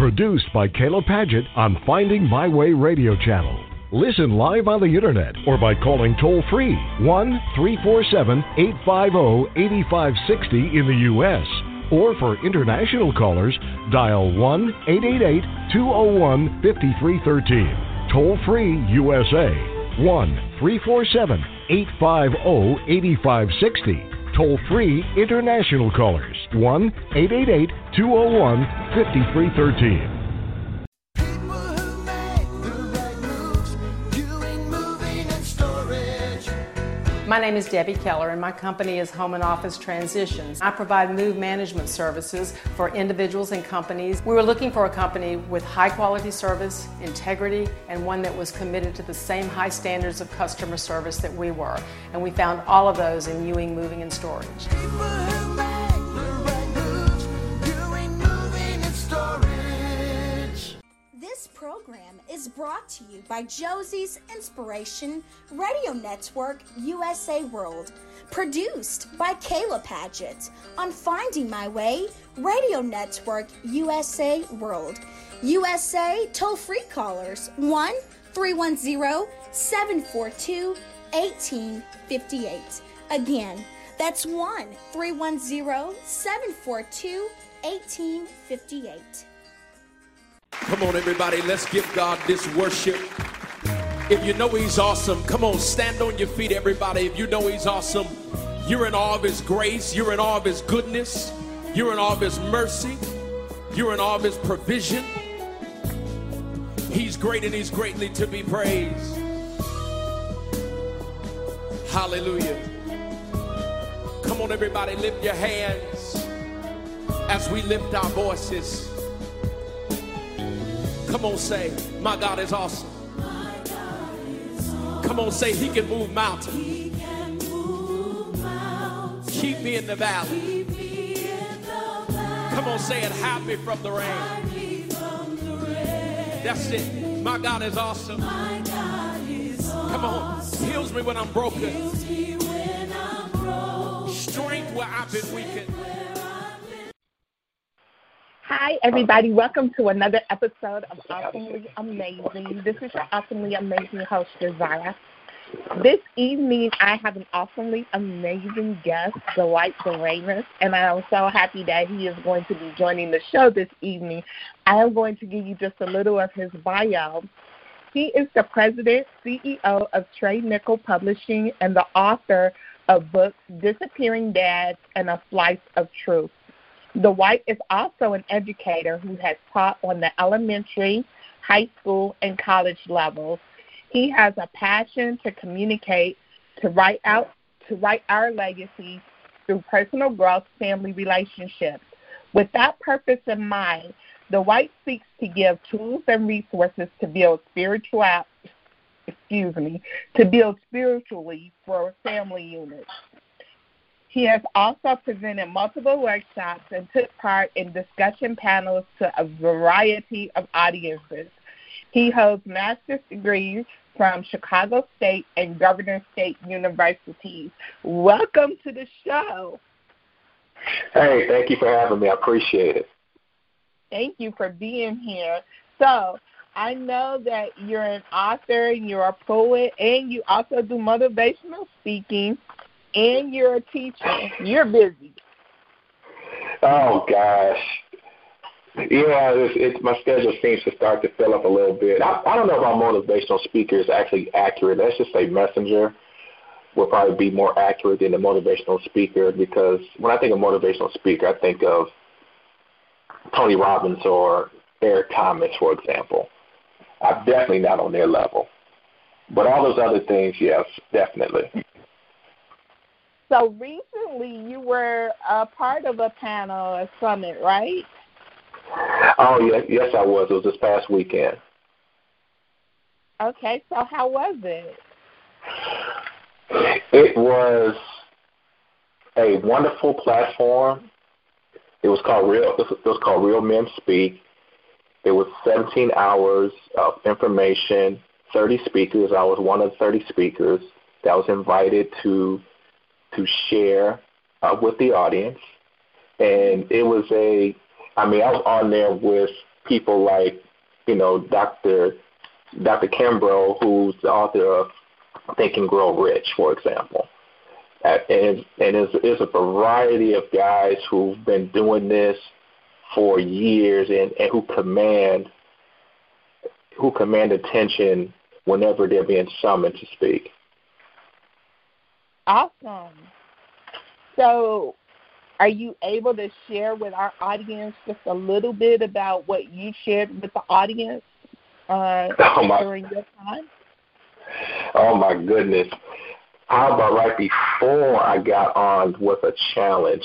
Produced by Kayla Padgett on Finding My Way radio channel. Listen live on the internet or by calling toll-free 1-347-850-8560 in the U.S. Or for international callers, dial 1-888-201-5313. Toll-free USA, 1-347-850-8560. Toll-free international callers, 1-888-201-5313. My name is Debbie Keller, and my company is Home and Office Transitions. I provide move management services for individuals and companies. We were looking for a company with high quality service, integrity, and one that was committed to the same high standards of customer service that we were. And we found all of those in Ewing Moving and Storage. This program is brought to you by Josie's Inspiration Radio Network USA World, produced by Kayla Padgett on Finding My Way Radio Network USA World. USA toll-free callers 1-310-742-1858. Again, that's 1-310-742-1858. Come on, everybody, let's give God this worship. If you know he's awesome, come on, stand on your feet, everybody. If you know he's awesome, you're in awe of his grace, you're in awe of his goodness, you're in awe of his mercy, you're in awe of his provision. He's great and he's greatly to be praised. Hallelujah. Come on, everybody, lift your hands as we lift our voices. Come on, say, my God is awesome. Come on, say, he can move mountains. Keep me in the valley. Come on, say it, hide me from the rain. That's it. My God is awesome. Come on, heals me when I'm broken. Strength where I've been weakened. Hi, everybody. Welcome to another episode of Awesomely Amazing. This is your awesomely amazing host, Josiah. This evening, I have an awesomely amazing guest, Dwight Doremus, and I am so happy that he is going to be joining the show this evening. I am going to give you just a little of his bio. He is the president, CEO of Trey Nickel Publishing, and the author of books Disappearing Dads and A Slice of Truth. Dwight is also an educator who has taught on the elementary, high school, and college levels. He has a passion to communicate, to write our legacy through personal growth, family relationships. With that purpose in mind, Dwight seeks to give tools and resources to build spiritually for family units. He has also presented multiple workshops and took part in discussion panels to a variety of audiences. He holds master's degrees from Chicago State and Governor State Universities. Welcome to the show. Hey, thank you for having me. I appreciate it. Thank you for being here. So I know that you're an author, you're a poet, and you also do motivational speaking. And you're a teacher. You're busy. Oh, gosh. Yeah, my schedule seems to start to fill up a little bit. I don't know if our motivational speaker is actually accurate. Let's just say messenger will probably be more accurate than the motivational speaker, because when I think of motivational speaker, I think of Tony Robbins or Eric Thomas, for example. I'm definitely not on their level. But all those other things, yes, definitely. So recently you were a part of a panel, a summit, right? Oh, yes, I was. It was this past weekend. Okay, so how was it? It was a wonderful platform. It was called Real Men Speak. It was 17 hours of information, 30 speakers. I was one of the 30 speakers that was invited to share with the audience. And it was I was on there with people like, Dr. Kimbrough, who's the author of Think and Grow Rich, for example. And there's a variety of guys who've been doing this for years and who command attention whenever they're being summoned to speak. Awesome. So are you able to share with our audience just a little bit about what you shared with the audience during your time? Oh, my goodness. How about right before I got on with a challenge?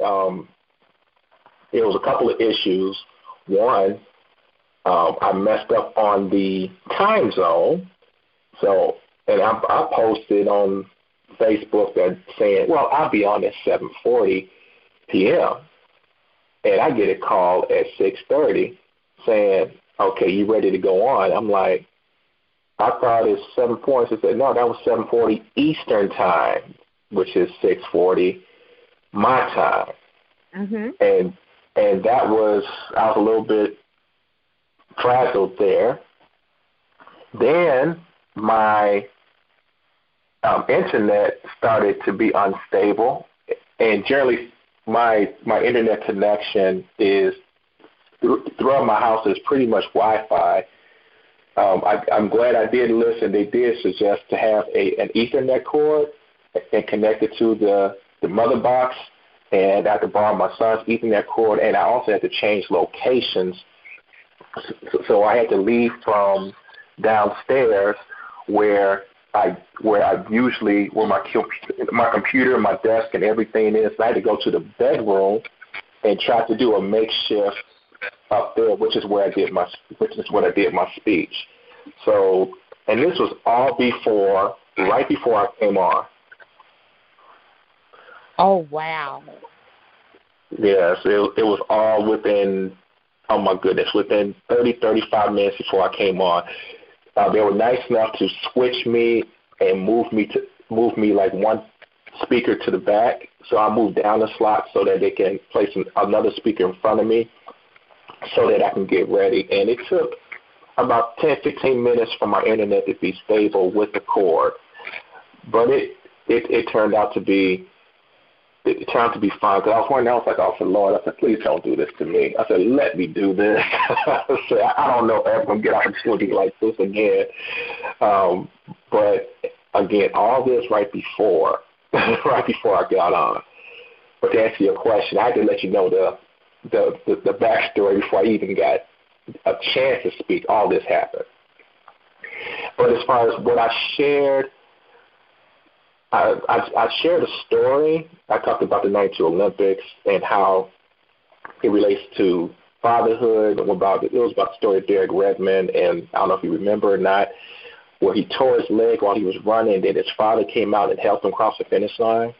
It was a couple of issues. One, I messed up on the time zone. And I posted on Facebook that saying, well, I'll be on at 7:40 p.m. And I get a call at 6:30 saying, okay, you ready to go on? I'm like, I thought it's 7:40. She said, no, that was 7:40 Eastern time, which is 6:40 my time. Mm-hmm. And I was a little bit frazzled there. Then my internet started to be unstable, and generally my internet connection is throughout my house is pretty much Wi-Fi. I'm glad I did listen. They did suggest to have an Ethernet cord and connect it to the mother box, and I had to borrow my son's Ethernet cord, and I also had to change locations. So I had to leave from downstairs where my computer, my desk, and everything is. I had to go to the bedroom and try to do a makeshift up there, which is what I did my speech. So, and this was all right before I came on. Oh, wow. Yes, it was all within 35 minutes before I came on. They were nice enough to switch me and move me like one speaker to the back. So I moved down the slot so that they can place another speaker in front of me so that I can get ready. And it took about 10-15 minutes for my internet to be stable with the cord. But it turned out to be fine, because I was wondering, I was like, oh, for Lord, I said, please don't do this to me. I said, let me do this. I said, I don't know if I'm going to get an opportunity like this again. But again, all this right before I got on. But to answer your question, I had to let you know the backstory before I even got a chance to speak. All this happened. But as far as what I shared, I shared a story. I talked about the 92 Olympics and how it relates to fatherhood. It was about the story of Derek Redmond, and I don't know if you remember or not, where he tore his leg while he was running, and then his father came out and helped him cross the finish line.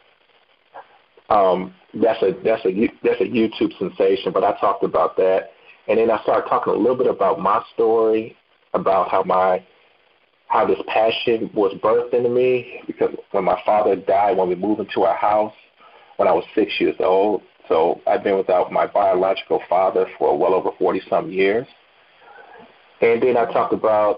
That's a YouTube sensation, but I talked about that, and then I started talking a little bit about my story, about how this passion was birthed into me, because when my father died, when we moved into our house, when I was 6 years old, so I've been without my biological father for well over 40-some years. And then I talked about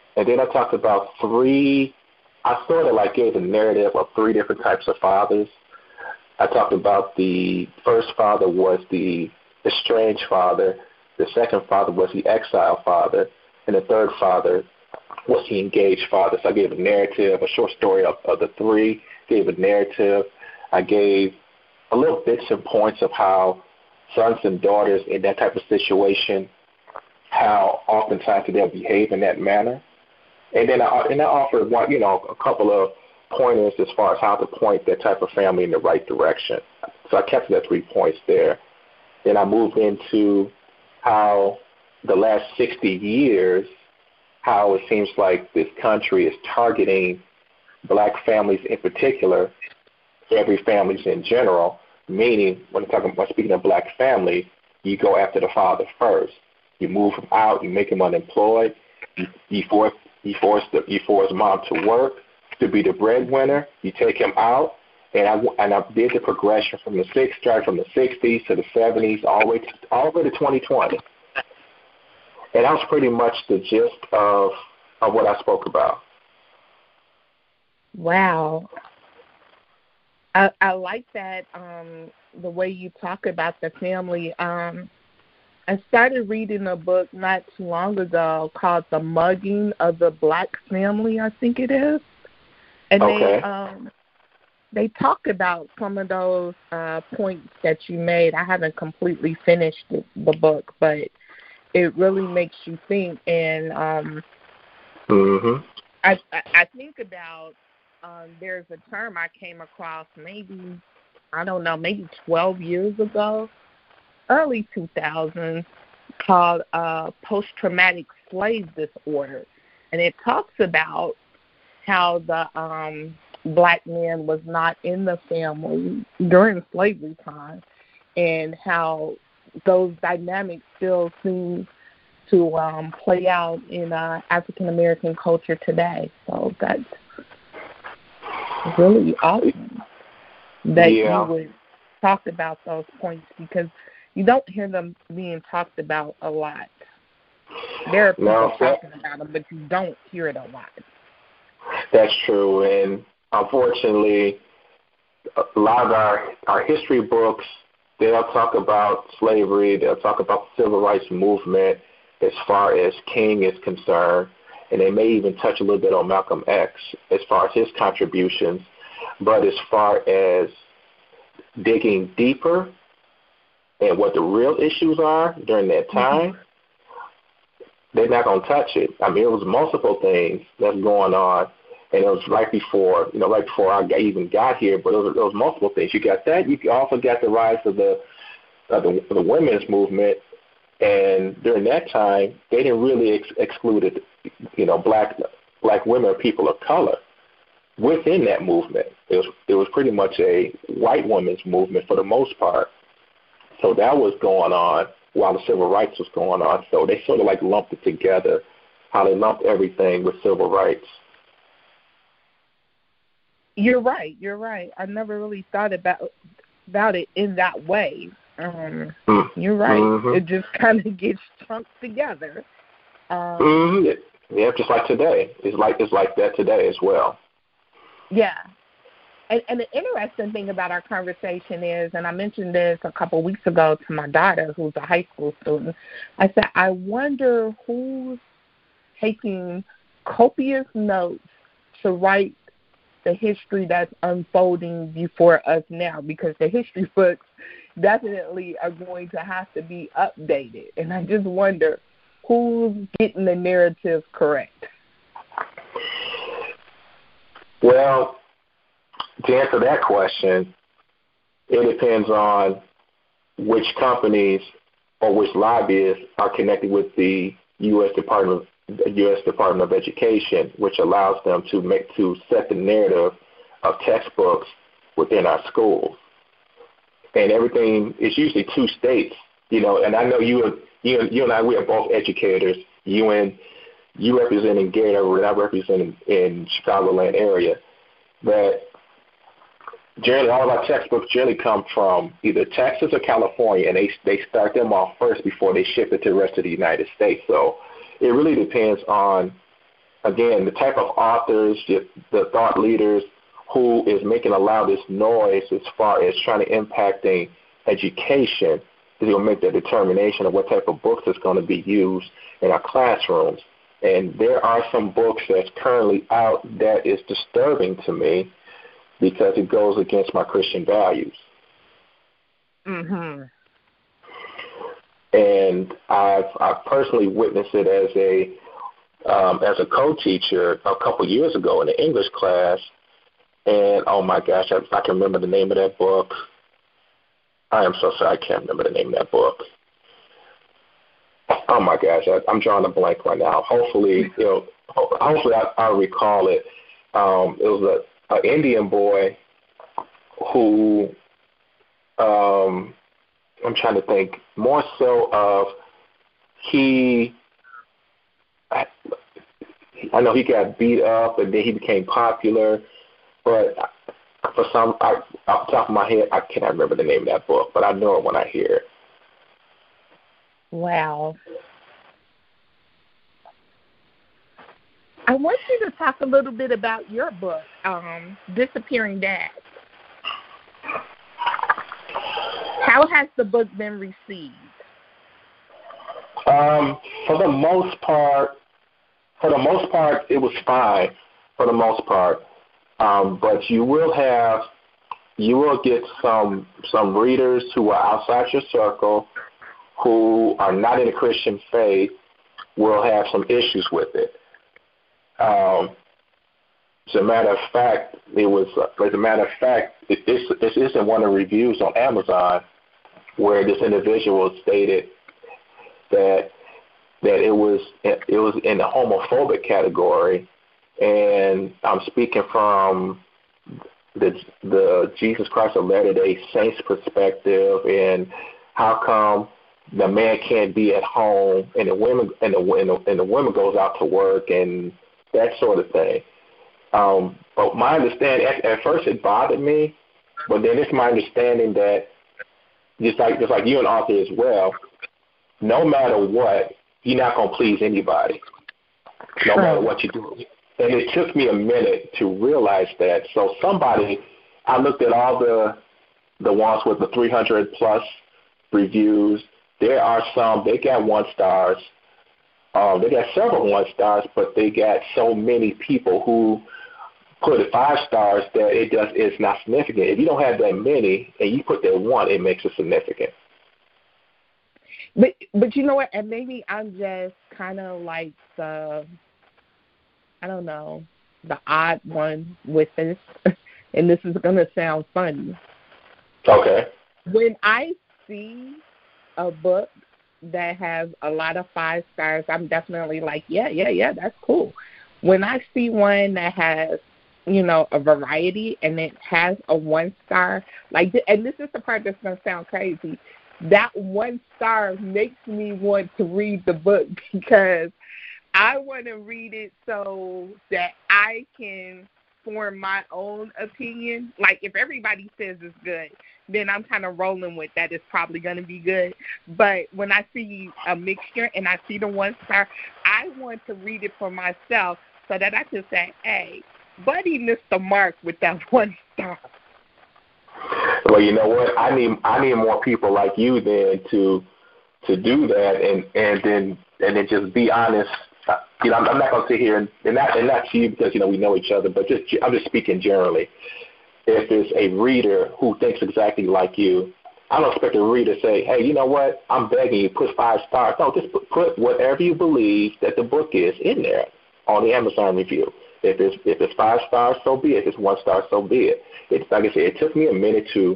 three. I sort of like gave a narrative of three different types of fathers. I talked about the first father was the estranged father, the second father was the exiled father, and the third father was the engaged father. So I gave a narrative, a short story of the three, gave a narrative. I gave a little bits and points of how sons and daughters in that type of situation, how oftentimes they'll behave in that manner. And then I offered a couple of pointers as far as how to point that type of family in the right direction. So I kept it at 3 points there. Then I moved into how the last 60 years, how it seems like this country is targeting black families in particular, every families in general, meaning when speaking of black family, you go after the father first. You move him out, you make him unemployed, you force mom to work to be the breadwinner, you take him out, and I did the progression from the 60s to the 70s, all the way to 2020. And that was pretty much the gist of what I spoke about. Wow. I like that, the way you talk about the family. I started reading a book not too long ago called The Mugging of the Black Family, I think it is. And they talk about some of those points that you made. I haven't completely finished the book, but it really makes you think. And I think about there's a term I came across maybe 12 years ago, early 2000s, called post-traumatic slave disorder. And it talks about how the black man was not in the family during slavery time, and how those dynamics still seem to play out in African-American culture today. So that's really awesome that you would talk about those points, because you don't hear them being talked about a lot. There are people talking about them, but you don't hear it a lot. That's true, and unfortunately, a lot of our history books, they'll talk about slavery, they'll talk about the civil rights movement as far as King is concerned, and they may even touch a little bit on Malcolm X as far as his contributions. But as far as digging deeper and what the real issues are during that time, they're not going to touch it. I mean, it was multiple things that's going on, and it was right before I even got here, but it was multiple things. You got that. You also got the rise of the women's movement, and during that time, they didn't really excluded, black women or people of color within that movement. It was pretty much a white women's movement for the most part. So that was going on while the civil rights was going on. So they sort of like lumped it together, how they lumped everything with civil rights. You're right. I never really thought about it in that way. You're right. Mm-hmm. It just kind of gets chunked together. Yeah, just like today. It's like that today as well. Yeah. And the interesting thing about our conversation is, and I mentioned this a couple weeks ago to my daughter, who's a high school student, I said, I wonder who's taking copious notes to write the history that's unfolding before us now, because the history books definitely are going to have to be updated. And I just wonder who's getting the narrative correct. Well, to answer that question, it depends on which companies or which lobbyists are connected with the U.S. Department of Education, which allows them to set the narrative of textbooks within our schools. And everything is usually two states, and I know you and I, we are both educators. You representing Gator, and I represent in Chicagoland area. But generally, all of our textbooks generally come from either Texas or California, and they start them off first before they ship it to the rest of the United States. So it really depends on, again, the type of authors, the thought leaders who is making a loudest noise as far as trying to impacting education. They'll make that determination of what type of books is going to be used in our classrooms. And there are some books that's currently out that is disturbing to me because it goes against my Christian values. Mm-hmm. And I've personally witnessed it as a co-teacher a couple years ago in an English class. And, oh, my gosh, if I can remember the name of that book. I am so sorry, I can't remember the name of that book. Oh, my gosh, I'm drawing a blank right now. Hopefully I'll recall it. It was an Indian boy who, I'm trying to think, more so of I know he got beat up and then he became popular, but for some, off the top of my head, I cannot remember the name of that book, but I know it when I hear it. Wow. I want you to talk a little bit about your book, Disappearing Dads. How has the book been received? For the most part, it was fine. For the most part, but you will get some readers who are outside your circle, who are not in the Christian faith, will have some issues with it. As a matter of fact, this isn't one of the reviews on Amazon where this individual stated that it was in the homophobic category, and I'm speaking from the Jesus Christ of Latter-day Saints perspective, and how come the man can't be at home and the woman goes out to work and that sort of thing. But my understanding, at first it bothered me, but then it's my understanding that just like you and Arthur as well, no matter what, you're not going to please anybody, no matter what you do. And it took me a minute to realize that. So I looked at all the ones with the 300-plus reviews. There are some, they got 1 stars. They got several 1 stars, but they got so many people who put 5 stars that it's not significant. If you don't have that many and you put that 1, it makes it significant. But you know what? And maybe I'm just kind of like the odd one with this, and this is going to sound funny. Okay. When I see a book that has a lot of 5 stars, I'm definitely like, yeah, that's cool. When I see one that has, a variety and it has a 1 star, and this is the part that's going to sound crazy, that 1 star makes me want to read the book because I want to read it so that I can form my own opinion. Like, if everybody says it's good, then I'm kind of rolling with that. It's probably going to be good. But when I see a mixture and I see the 1 star, I want to read it for myself so that I can say, hey, Buddy missed the mark with that 1 star. Well, you know what? I need more people like you then to do that and then just be honest. I'm not going to sit here and not to you because we know each other, but I'm just speaking generally. If there's a reader who thinks exactly like you, I don't expect a reader to say, hey, you know what? I'm begging you, put 5 stars. No, just put whatever you believe that the book is in there on the Amazon review. If it's 5 stars, so be it. If it's 1 star, so be it. It's like I said, it took me a minute to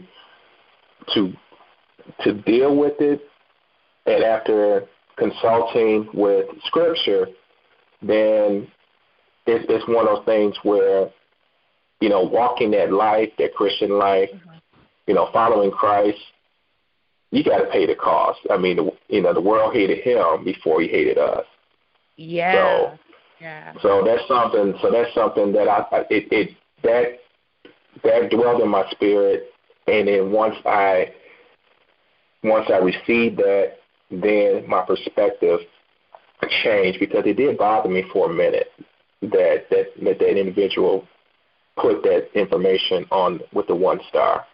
deal with it, and after consulting with Scripture, then it's one of those things where, walking that life, that Christian life, following Christ, you got to pay the cost. I mean, the world hated him before he hated us. Yeah. So that's something that that dwelled in my spirit, and then once I received that, then my perspective changed, because it did bother me for a minute that individual put that information on with the 1 star.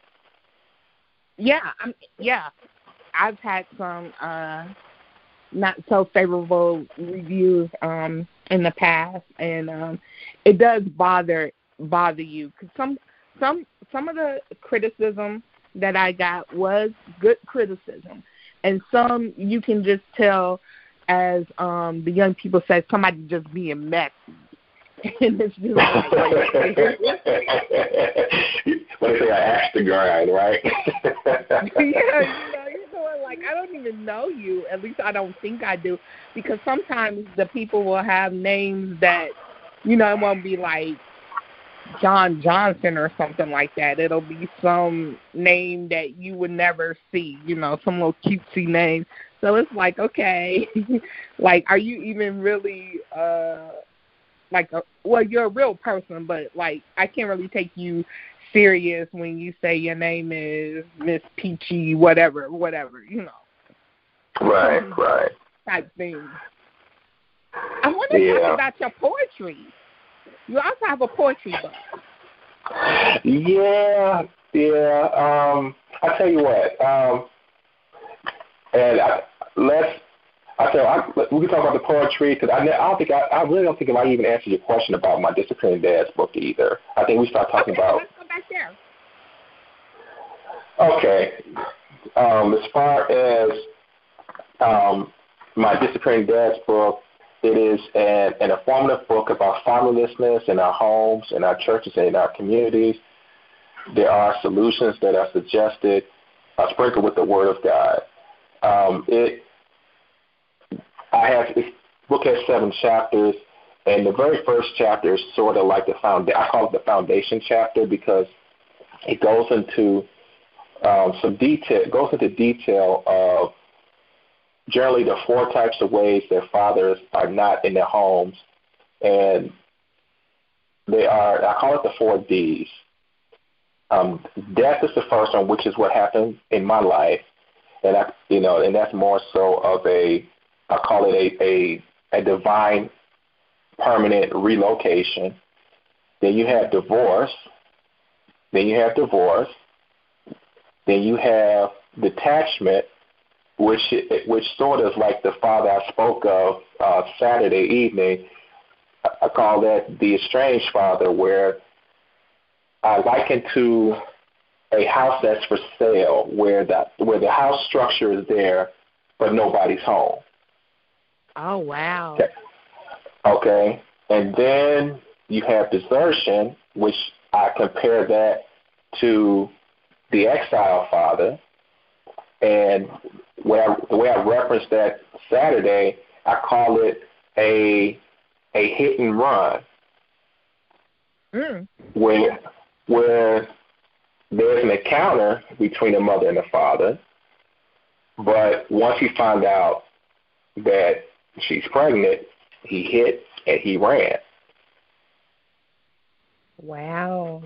Yeah, I've had some not so favorable reviews in the past, and it does bother you, because some of the criticism that I got was good criticism, and some you can just tell, as the young people say, somebody just being messy. And it's just what they say, I asked the grind, right? Like, I don't even know you. At least I don't think I do, because sometimes the people will have names that, it won't be like John Johnson or something like that. It'll be some name that you would never see, some little cutesy name. So it's like, okay, like, are you even really you're a real person, but like, I can't really take you serious when you say your name is Miss Peachy, whatever. Right. Type thing. I want to talk about your poetry. You also have a poetry book. Yeah. I tell you what. We can talk about the poetry because I really don't think I even answered your question about my Disciplining Dads book either. I think we start talking about. Let's go back there. Okay. As far as my Disciplining Dads book, it is an informative book about fatherlessness in our homes, in our churches, and in our communities. There are solutions that are suggested, sprinkled with the Word of God. This book has 7 chapters, and the very first chapter is sort of like I call it the foundation chapter because it goes into detail of generally the 4 types of ways that fathers are not in their homes, and I call it the 4 Ds. Death is the first one, which is what happened in my life, and that's more so of I call it a divine permanent relocation. Then you have divorce. Then you have detachment, which sort of like the father I spoke of Saturday evening. I call that the estranged father, where I liken to a house that's for sale, where the house structure is there, but nobody's home. Oh, wow. Okay. And then you have desertion, which I compare that to the exile father. And the way I referenced that Saturday, I call it a hit and run, where there's an encounter between the mother and the father, but once he found out that she's pregnant, he hit and he ran. Wow.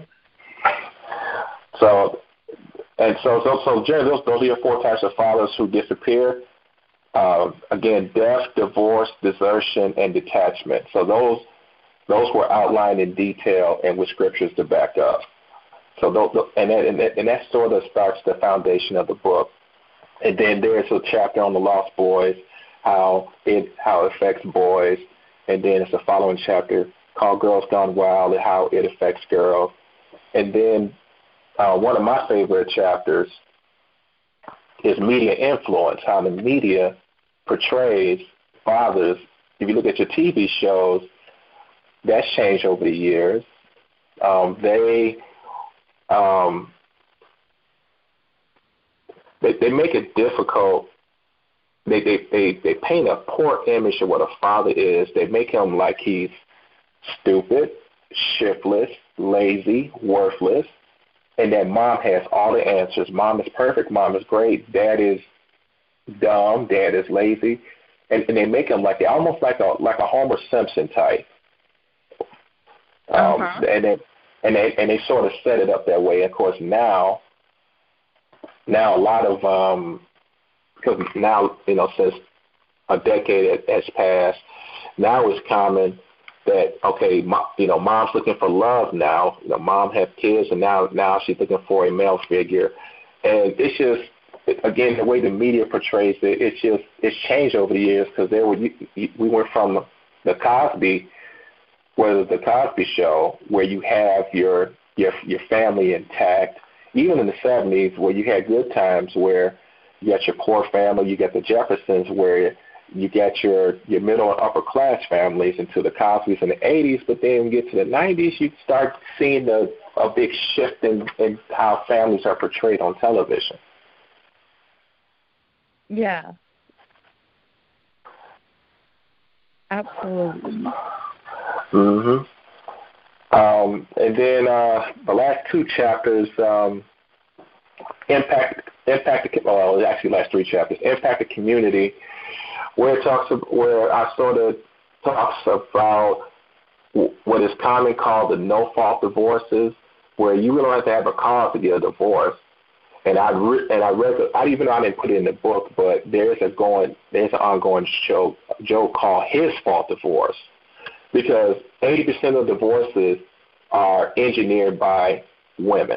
So generally, those are your 4 types of fathers who disappear. Again, death, divorce, desertion, and detachment. So those were outlined in detail and with scriptures to back up. So that sort of starts the foundation of the book. And then there's a chapter on the lost boys, how it affects boys, and then it's a following chapter called Girls Gone Wild and how it affects girls. And then one of my favorite chapters is media influence, how the media portrays fathers. If you look at your TV shows, that's changed over the years. They make it difficult. They paint a poor image of what a father is. They make him like he's stupid, shiftless, lazy, worthless, and that mom has all the answers. Mom is perfect. Mom is great. Dad is dumb. Dad is lazy, and they make him almost like a Homer Simpson type. And they sort of set it up that way. Of course, now a lot of because now, since a decade has passed, now it's common that, okay, mom's looking for love now. Mom has kids, and now she's looking for a male figure. And it's just, again, the way the media portrays it, it's changed over the years because we went from the Cosby Show, where you have your family intact, even in the 70s, where you had good times where you got your poor family, you got the Jeffersons, where you got your middle and upper class families, into the Cosbys in the 80s. But then when you get to the 90s, you start seeing a big shift in how families are portrayed on television. Yeah. Absolutely. Mhm. And then the last 2 chapters, impact. Well, actually, last 3 chapters, impact the community, where I sort of talks about what is commonly called the no-fault divorces, where you really don't have to have a cause to get a divorce. And I read, even though I didn't put it in the book, but there's an ongoing show Job called his fault divorce, because 80% of divorces are engineered by women.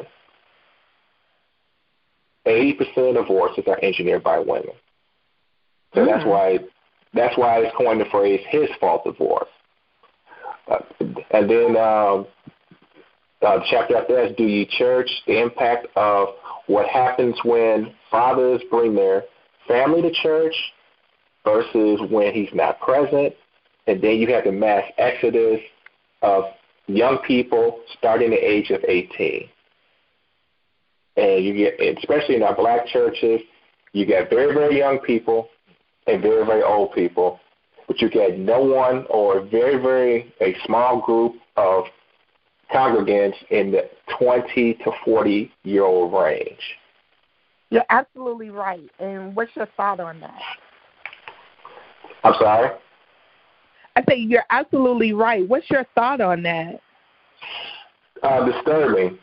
80% of divorces are engineered by women. So that's why it's coined the phrase "his fault divorce." And then chapter after that is "Do Ye Church?" The impact of what happens when fathers bring their family to church versus when he's not present. And then you have the mass exodus of young people starting at the age of 18. And you get, especially in our black churches, you get very, very young people and very, very old people, but you get no one or a small group of congregants in the 20 to 40-year-old range. You're absolutely right. And what's your thought on that? I'm sorry? I say you're absolutely right. What's your thought on that? Disturbing.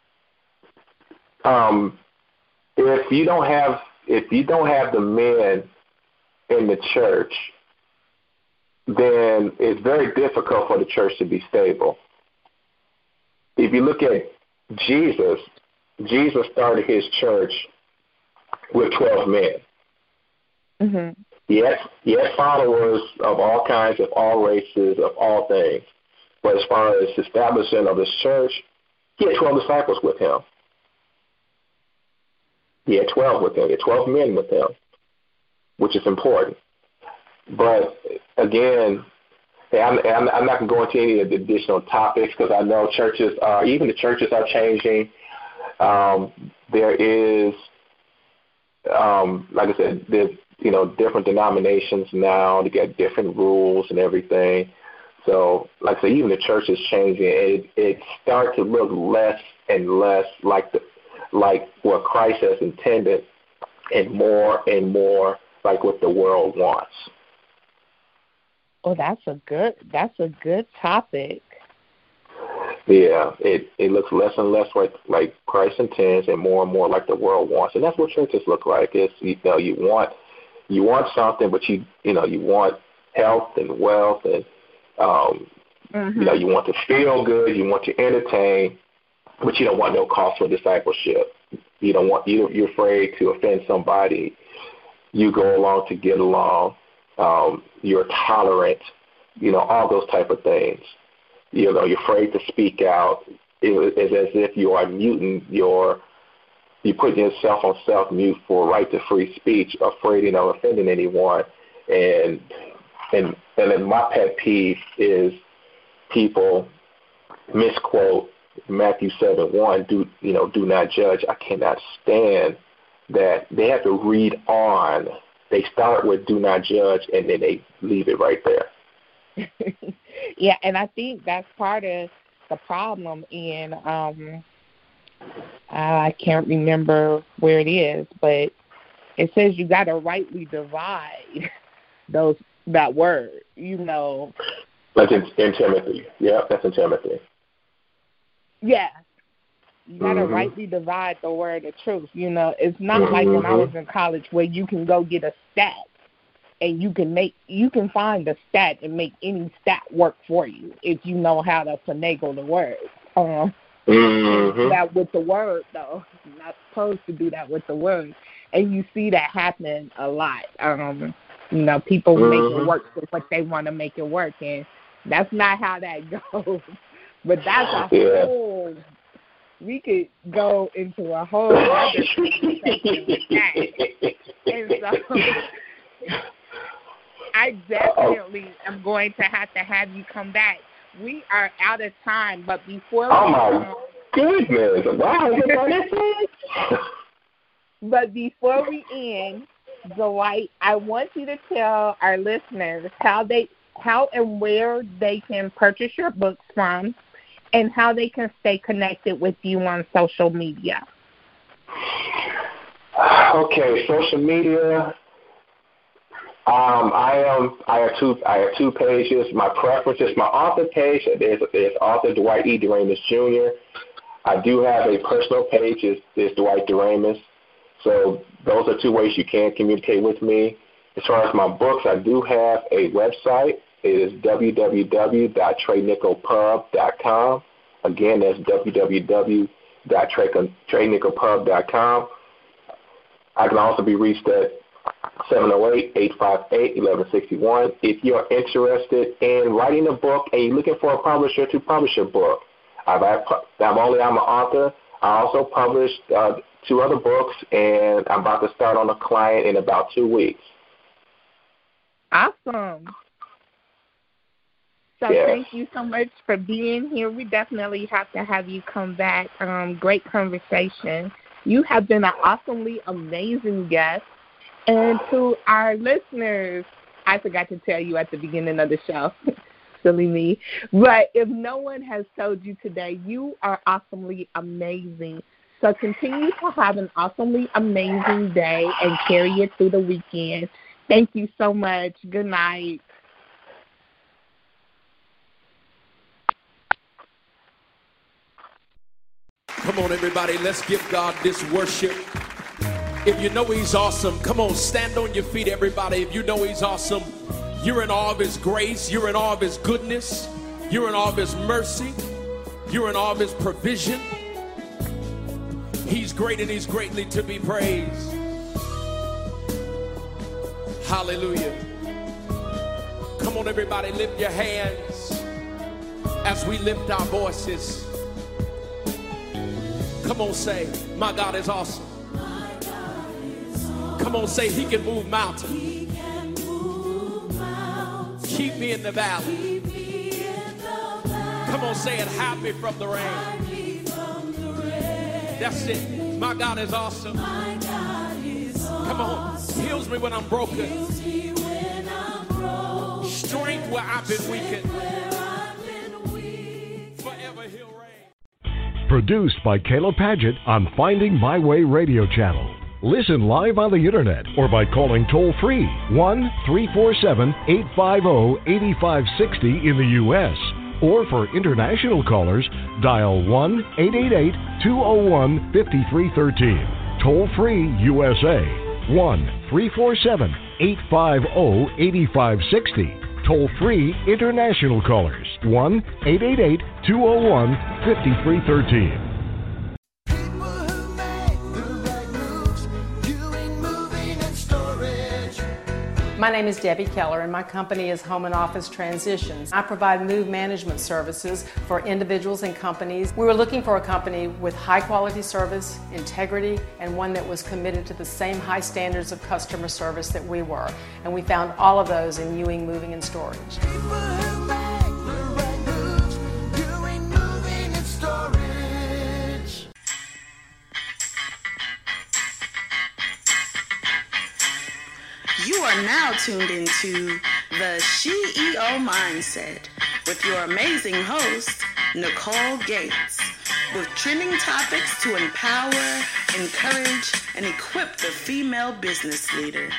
If you don't have the men in the church, then it's very difficult for the church to be stable. If you look at Jesus started his church with 12 men. Mm-hmm. Yes, followers of all kinds, of all races, of all things. But as far as establishment of his church, he had 12 disciples with him. He had 12 with him. He had 12 men with him, which is important. But again, I'm not going to go into any of the additional topics because I know even the churches are changing. There is, like I said, there's different denominations now. They got different rules and everything. So, like I said, even the church is changing. It starts to look less and less like what Christ has intended, and more like what the world wants. Oh, that's a good topic. Yeah, it looks less and less like Christ intends, and more like the world wants, and that's what churches look like. It's you want something, but you want health and wealth, and you want to feel good, you want to entertain, but you don't want no cost for discipleship. You're afraid to offend somebody. You go along to get along. You're tolerant. All those type of things. You're afraid to speak out. It's as if you are muting you're putting yourself on self-mute for right to free speech, afraid of offending anyone. And then my pet peeve is people misquote Matthew 7:1. Do not judge. I cannot stand that they have to read on. They start with "do not judge" and then they leave it right there. Yeah, and I think that's part of the problem in I can't remember where it is, but it says you got to rightly divide that word. That's in Timothy. Yeah, that's in Timothy. Yeah. You got to rightly divide the word of truth. It's not like when I was in college where you can go get a stat and you can find a stat and make any stat work for you if you know how to finagle the word. That with the word, though. You're not supposed to do that with the word. And you see that happen a lot. People make it work for what they want to make it work, and that's not how that goes. But that's a whole... We could go into a whole other conversation with that. And so I definitely am going to have you come back. We are out of time, but before goodness. Wow. But before we end, Dwight, I want you to tell our listeners how and where they can purchase your books from, and how they can stay connected with you on social media. Okay, social media. I have two pages. My preference is my author page. There's author Dwight E. Duramus Jr. I do have a personal page. It's Dwight Duramus. So those are two ways you can communicate with me. As far as my books, I do have a website. It is www.treynickelpub.com. Again, that's www.treynickelpub.com. I can also be reached at 708-858-1161. If you're interested in writing a book and you're looking for a publisher to publish a book, I'm an author. I also published 2 other books, and I'm about to start on a client in about 2 weeks. Awesome. So yes. Thank you so much for being here. We definitely have to have you come back. Great conversation. You have been an awesomely amazing guest. And to our listeners, I forgot to tell you at the beginning of the show, silly me, but if no one has told you today, you are awesomely amazing. So continue to have an awesomely amazing day and carry it through the weekend. Thank you so much. Good night. Come on, everybody, let's give God this worship. If you know he's awesome, come on, stand on your feet, everybody. If you know he's awesome, you're in awe of his grace, you're in awe of his goodness, you're in awe of his mercy, you're in awe of his provision. He's great and he's greatly to be praised. Hallelujah. Come on, everybody, lift your hands as we lift our voices. Come on, say, my God is awesome. Come on, say, he can move mountains. Keep me in the valley. Come on, say it, hide me from the rain. That's it. My God is awesome. Come on, heals me when I'm broken. Strength where I've been weakened. Forever he'll reign. Produced by Kayla Padgett on Finding My Way Radio Channel. Listen live on the internet or by calling toll-free 1-347-850-8560 in the U.S. Or for international callers, dial 1-888-201-5313. Toll-free USA 1-347-850-8560. Toll-free international callers 1-888-201-5313. My name is Debbie Keller, and my company is Home and Office Transitions. I provide move management services for individuals and companies. We were looking for a company with high-quality service, integrity, and one that was committed to the same high standards of customer service that we were. And we found all of those in Ewing Moving and Storage. You are now tuned into the CEO Mindset with your amazing host, Nicole Gates, with trending topics to empower, encourage, and equip the female business leader.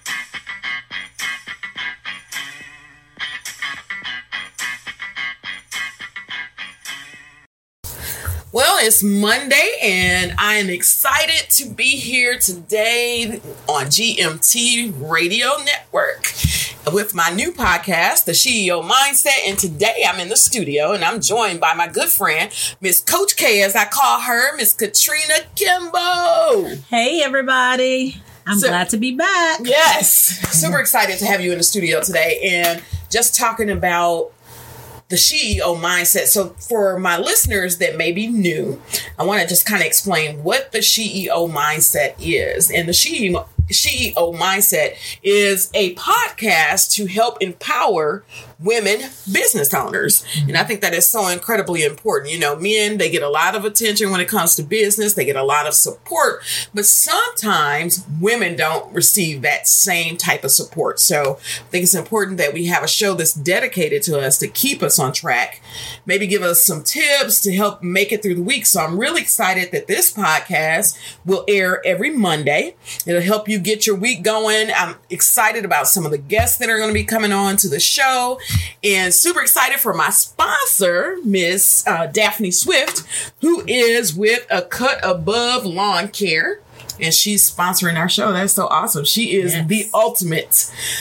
Well, it's Monday, and I am excited to be here today on GMT Radio Network with my new podcast, The CEO Mindset. And today I'm in the studio, and I'm joined by my good friend, Miss Coach K, as I call her, Miss Katrina Kimbo. Hey, everybody. I'm glad to be back. Yes. Super excited to have you in the studio today and just talking about the CEO mindset. So for my listeners that may be new, I want to just kind of explain what the CEO mindset is. And the CEO Mindset is a podcast to help empower women business owners. And I think that is so incredibly important. You know, men, they get a lot of attention when it comes to business. They get a lot of support, but sometimes women don't receive that same type of support. So I think it's important that we have a show that's dedicated to us to keep us on track, maybe give us some tips to help make it through the week. So I'm really excited that this podcast will air every Monday. It'll help you get your week going. I'm excited about some of the guests that are going to be coming on to the show, and super excited for my sponsor, Miss Daphne Swift, who is with A Cut Above Lawn Care. and she's sponsoring our show. That's so awesome. She is the ultimate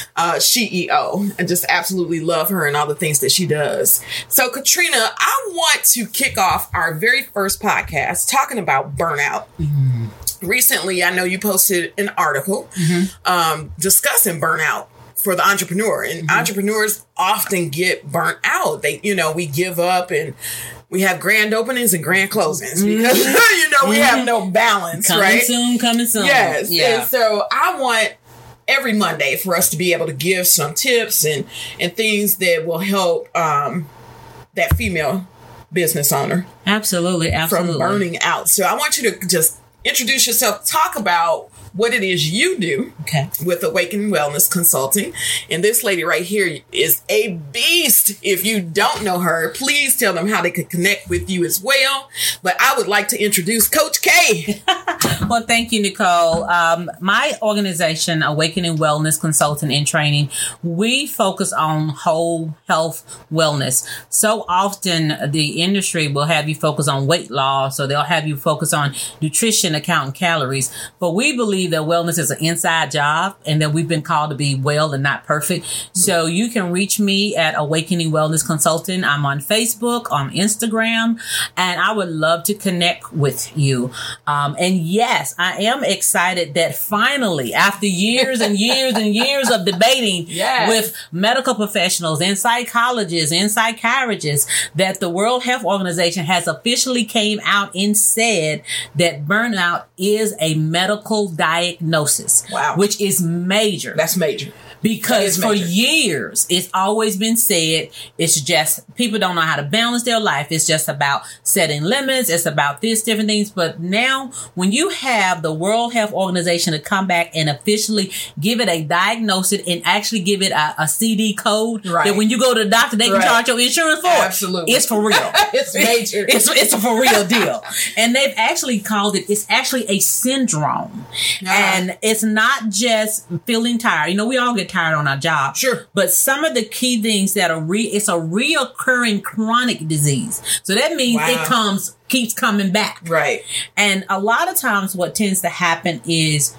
CEO. I just absolutely love her and all the things that she does. So, Katrina, I want to kick off our very first podcast talking about burnout. Recently, I know you posted an article discussing burnout for the entrepreneur, and entrepreneurs often get burnt out. We give up and we have grand openings and grand closings because, we have no balance, coming soon. Yes. Yeah. And so I want every Monday for us to be able to give some tips and things that will help that female business owner. Absolutely. From burning out. So I want you to just introduce yourself, talk about what it is you do with Awakening Wellness Consulting. And this lady right here is a beast. If you don't know her, please tell them how they could connect with you as well. But I would like to introduce Coach K. Well, thank you, Nicole. My organization, Awakening Wellness Consulting and Training, we focus on whole health wellness. So often the industry will have you focus on weight loss, or they'll have you focus on nutrition, counting calories. But we believe that wellness is an inside job and that we've been called to be well and not perfect. So you can reach me at Awakening Wellness Consulting. I'm on Facebook, on Instagram, and I would love to connect with you. And yes, I am excited that finally, after years and years and years of debating with medical professionals and psychologists and psychiatrists, that the World Health Organization has officially came out and said that burnout is a medical diagnosis, which is major. That's major. Because for years, it's always been said, it's just, people don't know how to balance their life. It's just about setting limits. It's about this, different things. But now, when you have the World Health Organization to come back and officially give it a diagnosis and actually give it a CD code, that when you go to the doctor, they can charge your insurance for it. Absolutely. It's for real. It's major. It's a for real deal. And they've actually called it, it's actually a syndrome. And it's not just feeling tired. We all get tired on our job. Sure. But some of the key things that are it's a reoccurring chronic disease. So that means it keeps coming back. Right. And a lot of times what tends to happen is,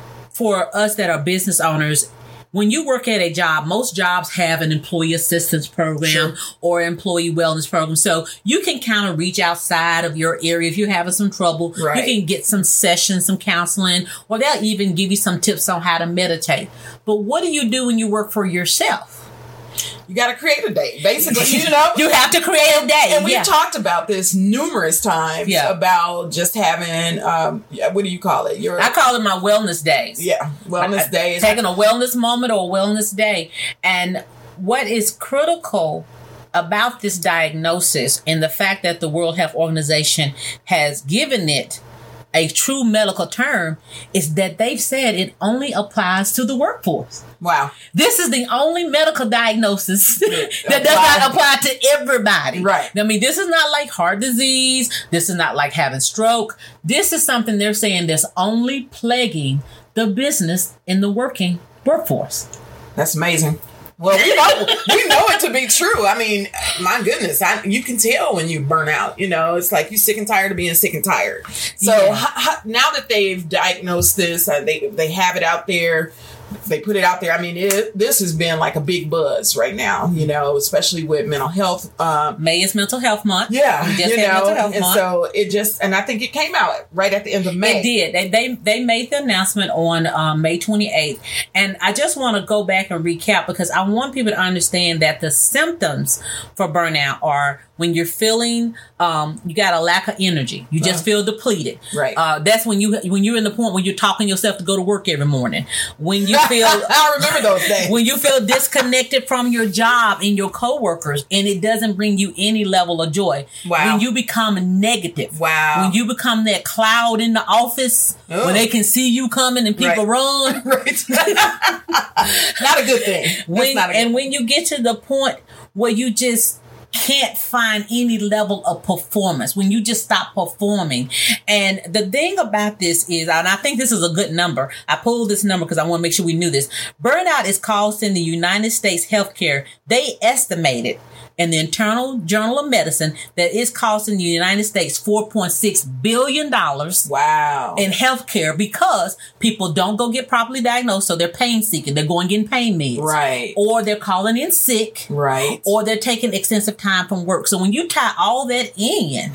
for us that are business owners, when you work at a job, most jobs have an employee assistance program or employee wellness program. So you can kind of reach outside of your area if you're having some trouble. You can get some sessions, some counseling, or they'll even give you some tips on how to meditate. But what do you do when you work for yourself? You got to create a day, basically. You have to create a day. And we've talked about this numerous times about just having, what do you call it? I call it my wellness days. Yeah, wellness days. Taking a wellness moment or a wellness day. And what is critical about this diagnosis and the fact that the World Health Organization has given it a true medical term is that they've said it only applies to the workforce. Wow. This is the only medical diagnosis that does not apply to everybody. Right. I mean, this is not like heart disease. This is not like having stroke. This is something they're saying that's only plaguing the business in the working workforce. That's amazing. Well, we know it to be true. I mean, my goodness, you can tell when you burn out. It's like you're sick and tired of being sick and tired. So now that they've diagnosed this, they have it out there. They put it out there. I mean, this has been like a big buzz right now, especially with mental health. May is Mental Health Month. Yeah. We just had Mental Health Month. So and I think it came out right at the end of May. It did. They made the announcement on May 28th. And I just want to go back and recap because I want people to understand that the symptoms for burnout are when you're feeling, you got a lack of energy. You just feel depleted. Right. That's when you're in the point when you're talking yourself to go to work every morning. When you feel, I remember those days. When you feel disconnected from your job and your coworkers, and it doesn't bring you any level of joy. Wow. When you become negative. Wow. When you become that cloud in the office where they can see you coming and people run. Right. Not a good thing. When you get to the point where you just can't find any level of performance, when you just stop performing. And the thing about this is, and I think this is a good number, I pulled this number because I want to make sure we knew this. Burnout is caused in the United States healthcare. They estimated in the Internal Journal of Medicine that is costing the United States $4.6 billion Wow. in healthcare because people don't go get properly diagnosed, so they're pain seeking. They're going getting pain meds. Right. Or they're calling in sick. Right. Or they're taking extensive time from work. So when you tie all that in,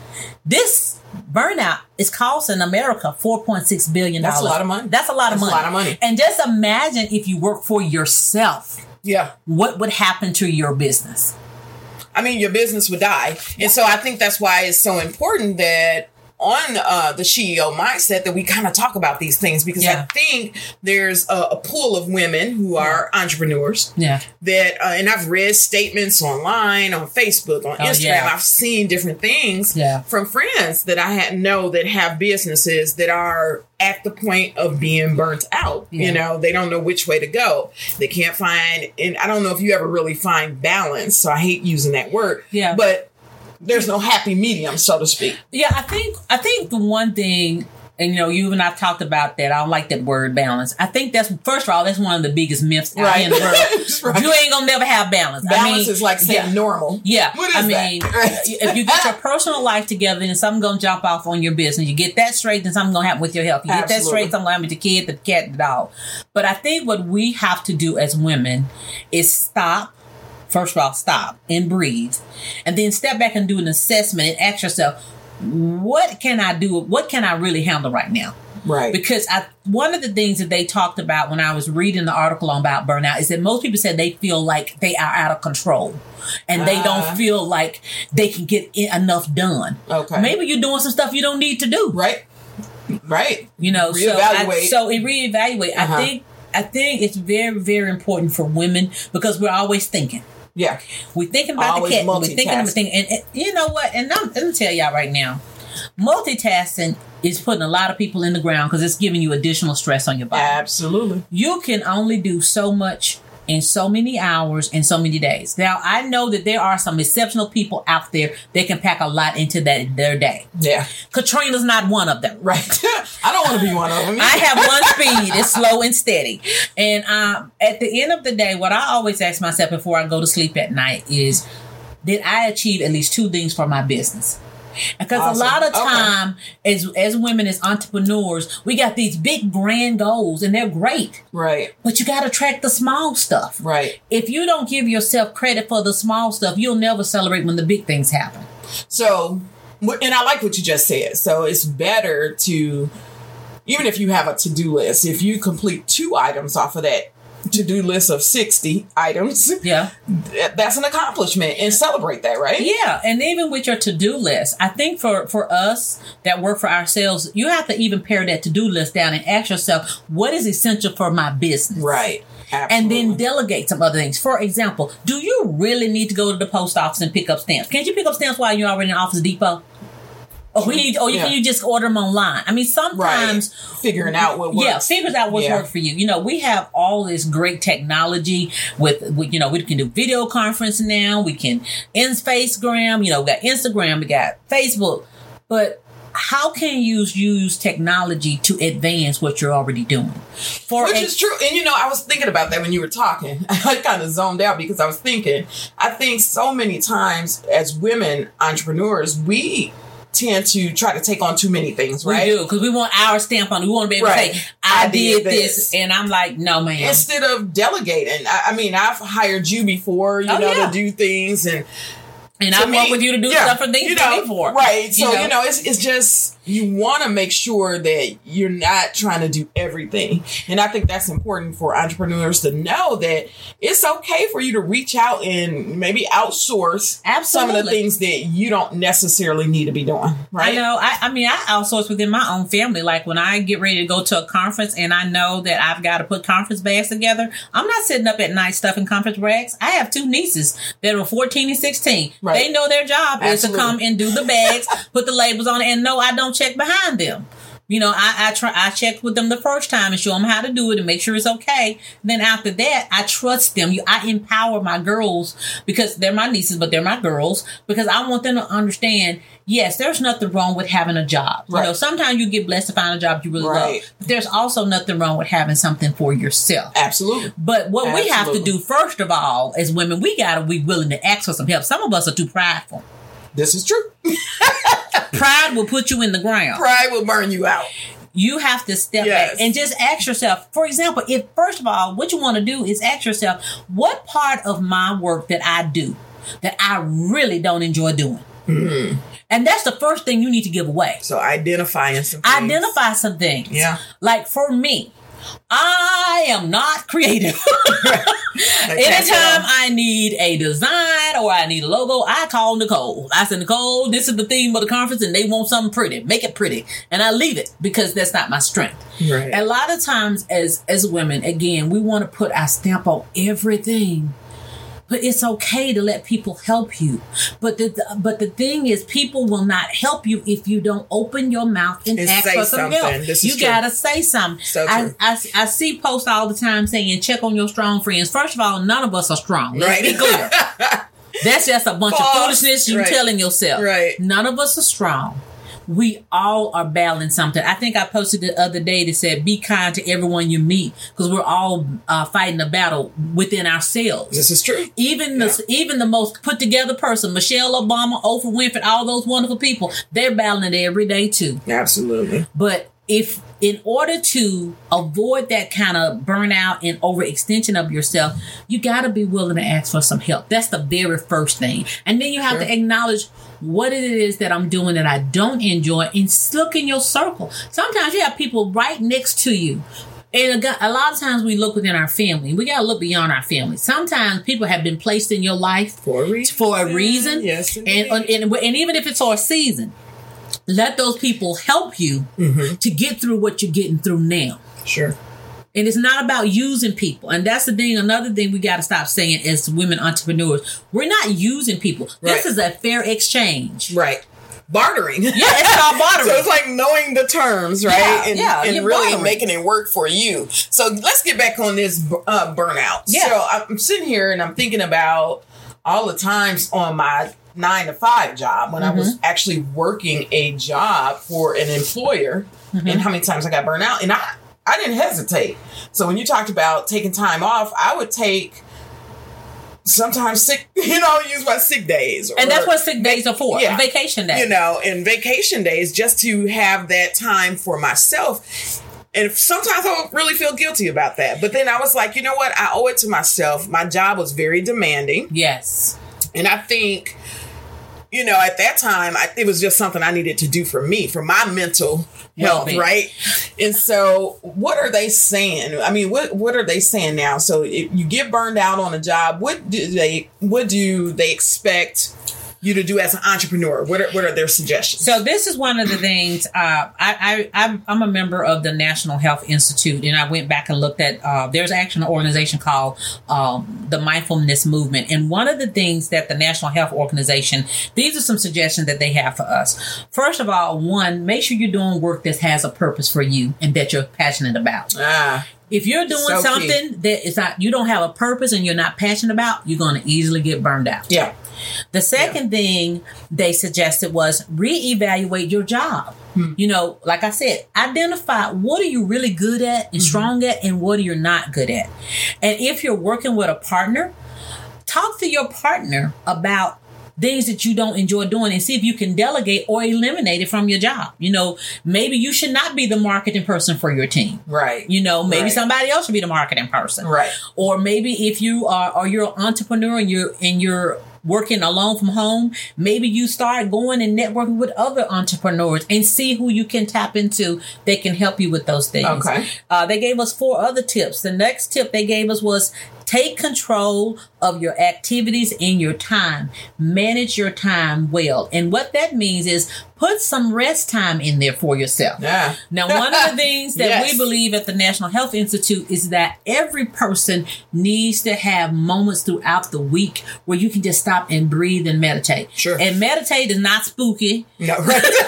this burnout is costing America $4.6 billion. That's a lot of money. That's a lot of money. That's a lot of money. And just imagine if you work for yourself. Yeah. What would happen to your business? I mean, your business would die. And so I think that's why it's so important that on the CEO mindset that we kind of talk about these things, because I think there's a pool of women who are entrepreneurs that, and I've read statements online, on Facebook, on Instagram. I've seen different things from friends that I know that have businesses that are at the point of being burnt out. You know, they don't know which way to go. They can't find, and I don't know if you ever really find balance. So I hate using that word. Yeah. But there's no happy medium, so to speak. Yeah, I think the one thing, and you and I've talked about that. I don't like that word balance. I think that's, first of all, that's one of the biggest myths out here in the world. Right. You ain't gonna never have balance. Balance is like saying normal. Yeah. What is that? If you get your personal life together, then something gonna jump off on your business. You get that straight, then something gonna happen with your health. You get that straight, something gonna happen with your kid, the cat, the dog. But I think what we have to do as women is stop. First of all, stop and breathe. And then step back and do an assessment and ask yourself, what can I do? What can I really handle right now? Right. Because one of the things that they talked about when I was reading the article about burnout is that most people said they feel like they are out of control. And they don't feel like they can get enough done. Okay. Maybe you're doing some stuff you don't need to do. Right. Right. Reevaluate. So reevaluate. I think it's very, very important for women because we're always thinking. Yeah. We're thinking about always the cat. We're thinking about things. And you know what? And I'm going to tell y'all right now, multitasking is putting a lot of people in the ground because it's giving you additional stress on your body. Absolutely. You can only do so much in so many hours and so many days. Now, I know that there are some exceptional people out there that can pack a lot into their day. Yeah. Katrina's not one of them. Right. I don't want to be one of them. I have one speed. It's slow and steady. And at the end of the day, what I always ask myself before I go to sleep at night is, did I achieve at least 2 things for my business? Because a lot of time, as women, as entrepreneurs, we got these big grand goals and they're great. Right. But you got to track the small stuff. Right. If you don't give yourself credit for the small stuff, you'll never celebrate when the big things happen. So, and I like what you just said. So it's better to, even if you have a to-do list, if you complete 2 items off of that to-do list of 60 items, that's an accomplishment, and celebrate that, right? Yeah. And even with your to-do list, I think for us that work for ourselves, you have to even pare that to-do list down and ask yourself, what is essential for my business? Right. Absolutely. And then delegate some other things. For example, do you really need to go to the post office and pick up stamps? Can't you pick up stamps while you're already in Office Depot? Can you just order them online? I mean, sometimes figuring out what works. Yeah, figures out what's work for you. You know, we have all this great technology with we can do video conference now. We can Instagram. We got Instagram. We got Facebook. But how can you use technology to advance what you're already doing? Which is true. And, I was thinking about that when you were talking. I kind of zoned out because I was thinking, I think so many times as women entrepreneurs, we tend to try to take on too many things, right? We do, because we want our stamp on it. We want to be able to say, I did this. And I'm like, no, man. Instead of delegating. I mean, I've hired you before, to do things. And I work with you to do stuff for things before. Right. So, it's just, you want to make sure that you're not trying to do everything. And I think that's important for entrepreneurs to know that it's okay for you to reach out and maybe outsource some of the things that you don't necessarily need to be doing. Right. I know. I outsource within my own family. Like when I get ready to go to a conference and I know that I've got to put conference bags together, I'm not sitting up at night stuffing conference bags. I have 2 nieces that are 14 and 16. Right. They know their job is to come and do the bags, put the labels on it, and no, I don't check behind them. You know, I check with them the first time and show them how to do it and make sure it's okay. Then after that, I trust them. I empower my girls because they're my nieces, but they're my girls because I want them to understand, yes, there's nothing wrong with having a job. Right. You know, sometimes you get blessed to find a job you really love. But there's also nothing wrong with having something for yourself. Absolutely. But what we have to do, first of all, as women, we got to be willing to ask for some help. Some of us are too prideful. This is true. Pride will put you in the ground. Pride will burn you out. You have to step back and just ask yourself, for example, if first of all, what you want to do is ask yourself, what part of my work that I do that I really don't enjoy doing? Mm-hmm. And that's the first thing you need to give away. So identify some things. Yeah. Like for me, I am not creative. Anytime I need a design or I need a logo, I call Nicole. I said, Nicole, this is the theme of the conference and they want something pretty. Make it pretty. And I leave it because that's not my strength. Right. A lot of times as women, again, we want to put our stamp on everything. But it's okay to let people help you. But the thing is, people will not help you if you don't open your mouth and ask for some help. You gotta say something. So true. I see posts all the time saying, check on your strong friends. First of all, none of us are strong. Let's be clear. That's just a bunch of foolishness you're telling yourself. Right. None of us are strong. We all are battling something. I think I posted the other day that said, be kind to everyone you meet because we're all fighting a battle within ourselves. This is true. Even the most put together person, Michelle Obama, Oprah Winfrey, all those wonderful people, they're battling it every day too. Absolutely. But if in order to avoid that kind of burnout and overextension of yourself, you got to be willing to ask for some help. That's the very first thing. And then you have to acknowledge what it is that I'm doing that I don't enjoy and look in your circle. Sometimes you have people right next to you. And a lot of times we look within our family. We got to look beyond our family. Sometimes people have been placed in your life for a reason. Yes, and even if it's for a season, let those people help you to get through what you're getting through now. Sure. And it's not about using people. And that's the thing. Another thing we got to stop saying as women entrepreneurs, we're not using people. This is a fair exchange. Right. Bartering. Yeah, it's called bartering. So it's like knowing the terms, right? And really bartering. Making it work for you. So let's get back on this burnout. Yeah. So I'm sitting here and I'm thinking about all the times on my 9-to-5 job when I was actually working a job for an employer and how many times I got burned out. And I didn't hesitate. So when you talked about taking time off, I would take sometimes sick, use my sick days. And that's what sick days are for. Yeah. Vacation days. And vacation days just to have that time for myself. And sometimes I would really feel guilty about that. But then I was like, you know what? I owe it to myself. My job was very demanding. Yes. And I think, at that time, it was just something I needed to do for me, for my mental health, right? And so what are they saying? I mean, what are they saying now? So if you get burned out on a job, what do they expect you to do as an entrepreneur? What are their suggestions? So this is one of the things. I'm a member of the National Health Institute, and I went back and looked at. There's actually an organization called the Mindfulness Movement, and one of the things that the National Health Organization, these are some suggestions that they have for us. First of all, one, make sure you're doing work that has a purpose for you and that you're passionate about. If you're doing something that is not, you don't have a purpose and you're not passionate about, you're going to easily get burned out. Yeah. The second thing they suggested was reevaluate your job. Like I said, identify what are you really good at and strong at and what are you not good at. And if you're working with a partner, talk to your partner about things that you don't enjoy doing and see if you can delegate or eliminate it from your job. Maybe you should not be the marketing person for your team. Right. Maybe somebody else should be the marketing person. Right. Or maybe if you are, or you're an entrepreneur and you're working alone from home, maybe you start going and networking with other entrepreneurs and see who you can tap into that can help you with those things. Okay. They gave us 4 other tips. The next tip they gave us was take control of your activities and your time. Manage your time well. And what that means is put some rest time in there for yourself. Yeah. Now, one of the things that we believe at the National Health Institute is that every person needs to have moments throughout the week where you can just stop and breathe and meditate. Sure. And meditate is not spooky. No, right.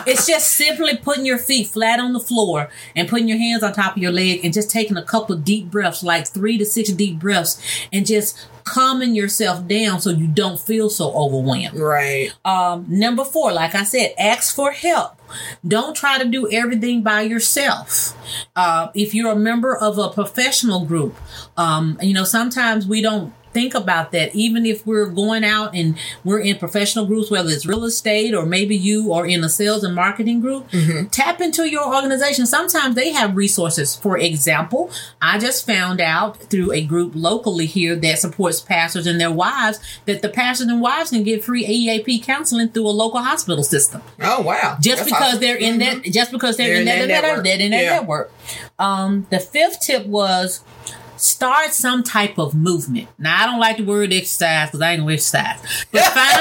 It's just simply putting your feet flat on the floor and putting your hands on top of your leg and just taking a couple of deep breaths, like 3 to 6 deep breaths, and just calming yourself down so you don't feel so overwhelmed. Right. Number 4, like I said, ask for help. Don't try to do everything by yourself. If you're a member of a professional group, sometimes we don't think about that. Even if we're going out and we're in professional groups, whether it's real estate or maybe you are in a sales and marketing group, tap into your organization. Sometimes they have resources. For example, I just found out through a group locally here that supports pastors and their wives that the pastors and wives can get free EAP counseling through a local hospital system. Oh, wow. Just because they're in that, network. The 5th tip was start some type of movement. Now, I don't like the word exercise because I ain't gonna exercise. But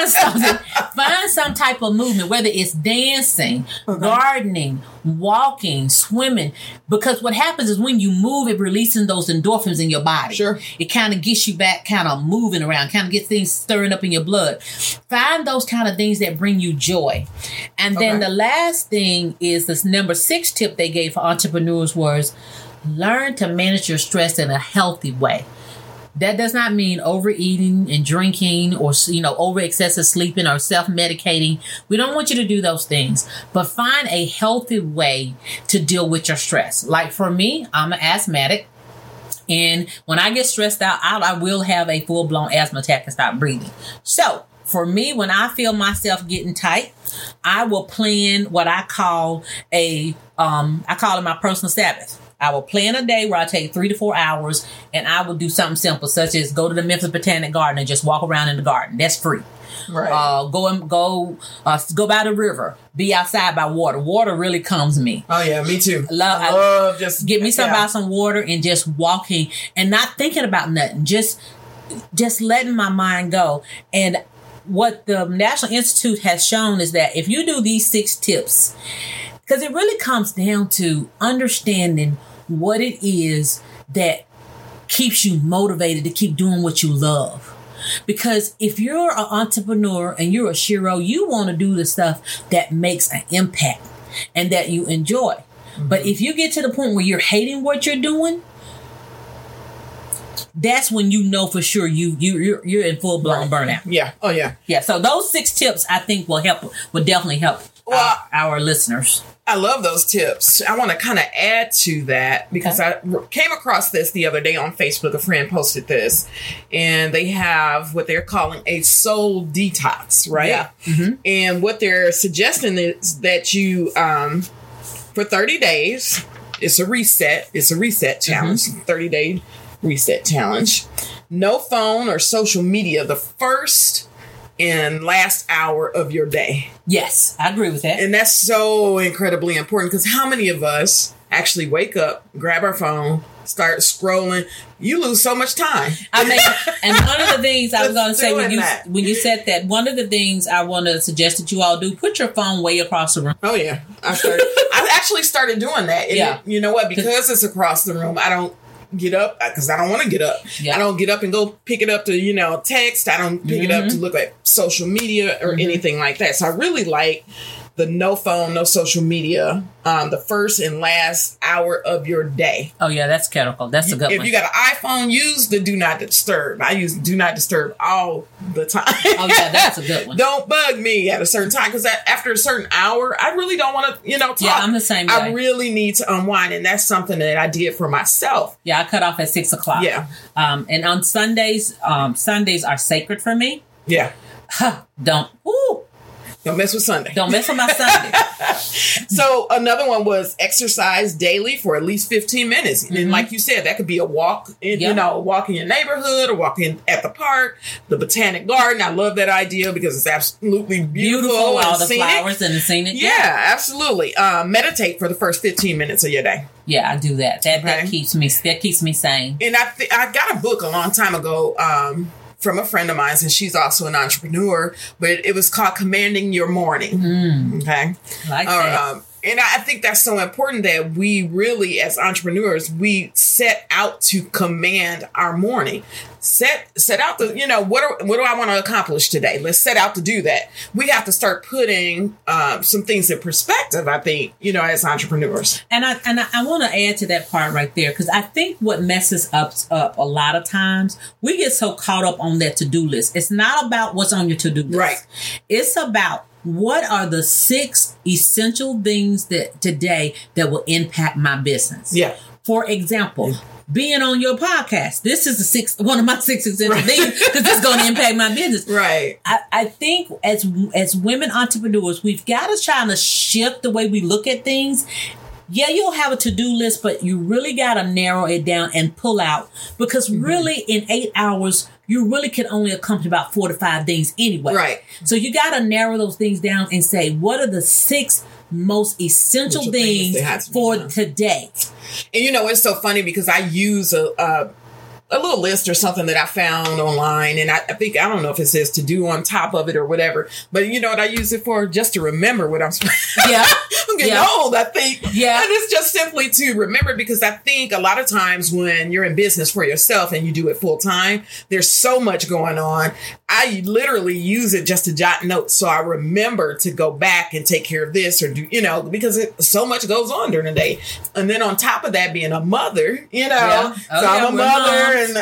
find some type of movement, whether it's dancing, gardening, walking, swimming. Because what happens is when you move, it releases those endorphins in your body. Sure. It kind of gets you back kind of moving around, kind of gets things stirring up in your blood. Find those kind of things that bring you joy. And then the last thing is this number 6 tip they gave for entrepreneurs was learn to manage your stress in a healthy way. That does not mean overeating and drinking or, over excessive sleeping or self-medicating. We don't want you to do those things, but find a healthy way to deal with your stress. Like for me, I'm an asthmatic. And when I get stressed out, I will have a full-blown asthma attack and stop breathing. So for me, when I feel myself getting tight, I will plan what I call I call it my personal Sabbath. I will plan a day where I take 3 to 4 hours and I will do something simple, such as go to the Memphis Botanic Garden and just walk around in the garden. That's free. Right. Go by the river, be outside by water. Water really calms me. Oh yeah, me too. I love just get me some water and just walking and not thinking about nothing. Just letting my mind go. And what the National Institute has shown is that if you do these 6 tips, because it really comes down to understanding what it is that keeps you motivated to keep doing what you love. Because if you're an entrepreneur and you're a shero, you want to do the stuff that makes an impact and that you enjoy. But if you get to the point where you're hating what you're doing, that's when you know for sure you're in full blown burnout. Yeah. Oh yeah. Yeah. So those 6 tips I think will definitely help our listeners. I love those tips. I want to kind of add to that because I came across this the other day on Facebook. A friend posted this, and they have what they're calling a soul detox, right? Yeah. Mm-hmm. And what they're suggesting is that you, for 30 days, it's a reset challenge, 30-day reset challenge. No phone or social media the first and last hour of your day. Yes, I agree with that. And that's so incredibly important because how many of us actually wake up, grab our phone, start scrolling? You lose so much time. And one of the things I was going to say when you said that, one of the things I want to suggest that you all do, put your phone way across the room. Oh yeah, I actually started doing that. And you know what? Because it's across the room, I don't get up because I don't want to get up. I don't get up and go pick it up to, text. I don't pick it up to look at social media or anything like that. So I really like the no phone, no social media, the first and last hour of your day. Oh yeah, that's critical. That's a good one. If you got an iPhone, use the do not disturb. I use do not disturb all the time. Oh yeah, that's a good one. Don't bug me at a certain time because after a certain hour, I really don't want to, talk. Yeah, I'm the same way. I really need to unwind, and that's something that I did for myself. Yeah, I cut off at 6 o'clock. Yeah, and on Sundays, Sundays are sacred for me. Yeah, Don't mess with Sunday. Don't mess with my Sunday. So another one was exercise daily for at least 15 minutes. And like you said, that could be a walk, walk in your neighborhood or walking at the park, the Botanic Garden. I love that idea because it's absolutely beautiful. All the flowers and the scenic. Yeah, absolutely. Meditate for the first 15 minutes of your day. Yeah, I do that. That keeps me sane. And I got a book a long time ago, from a friend of mine, and she's also an entrepreneur, but it was called Commanding Your Morning. Okay. Like that. And I think that's so important that we really, as entrepreneurs, we set out to command our morning. Set out to, what do I want to accomplish today? Let's set out to do that. We have to start putting some things in perspective, I think, as entrepreneurs. And I want to add to that part right there, because I think what messes up a lot of times, we get so caught up on that to-do list. It's not about what's on your to-do list. Right. It's about what are the 6 essential things that today that will impact my business. Yeah. For example, being on your podcast. This is one of my 6 essential things, because it's going to impact my business. Right. I think as women entrepreneurs, we've got to try to shift the way we look at things. Yeah, you'll have a to-do list, but you really got to narrow it down and pull out, because really in 8 hours, you really can only accomplish about 4 to 5 things anyway. Right. So you got to narrow those things down and say, what are the 6 most essential things for today? And it's so funny because I use a little list or something that I found online. And I think, I don't know if it says to do on top of it or whatever, but you know what I use it for? Just to remember what I'm supposed to. Yeah. I'm getting old, I think. Yeah. And it's just simply to remember, because I think a lot of times when you're in business for yourself and you do it full time, there's so much going on. I literally use it just to jot notes, so I remember to go back and take care of this or do, because so much goes on during the day. And then on top of that, being a mother, Yeah. So I'm a mother, and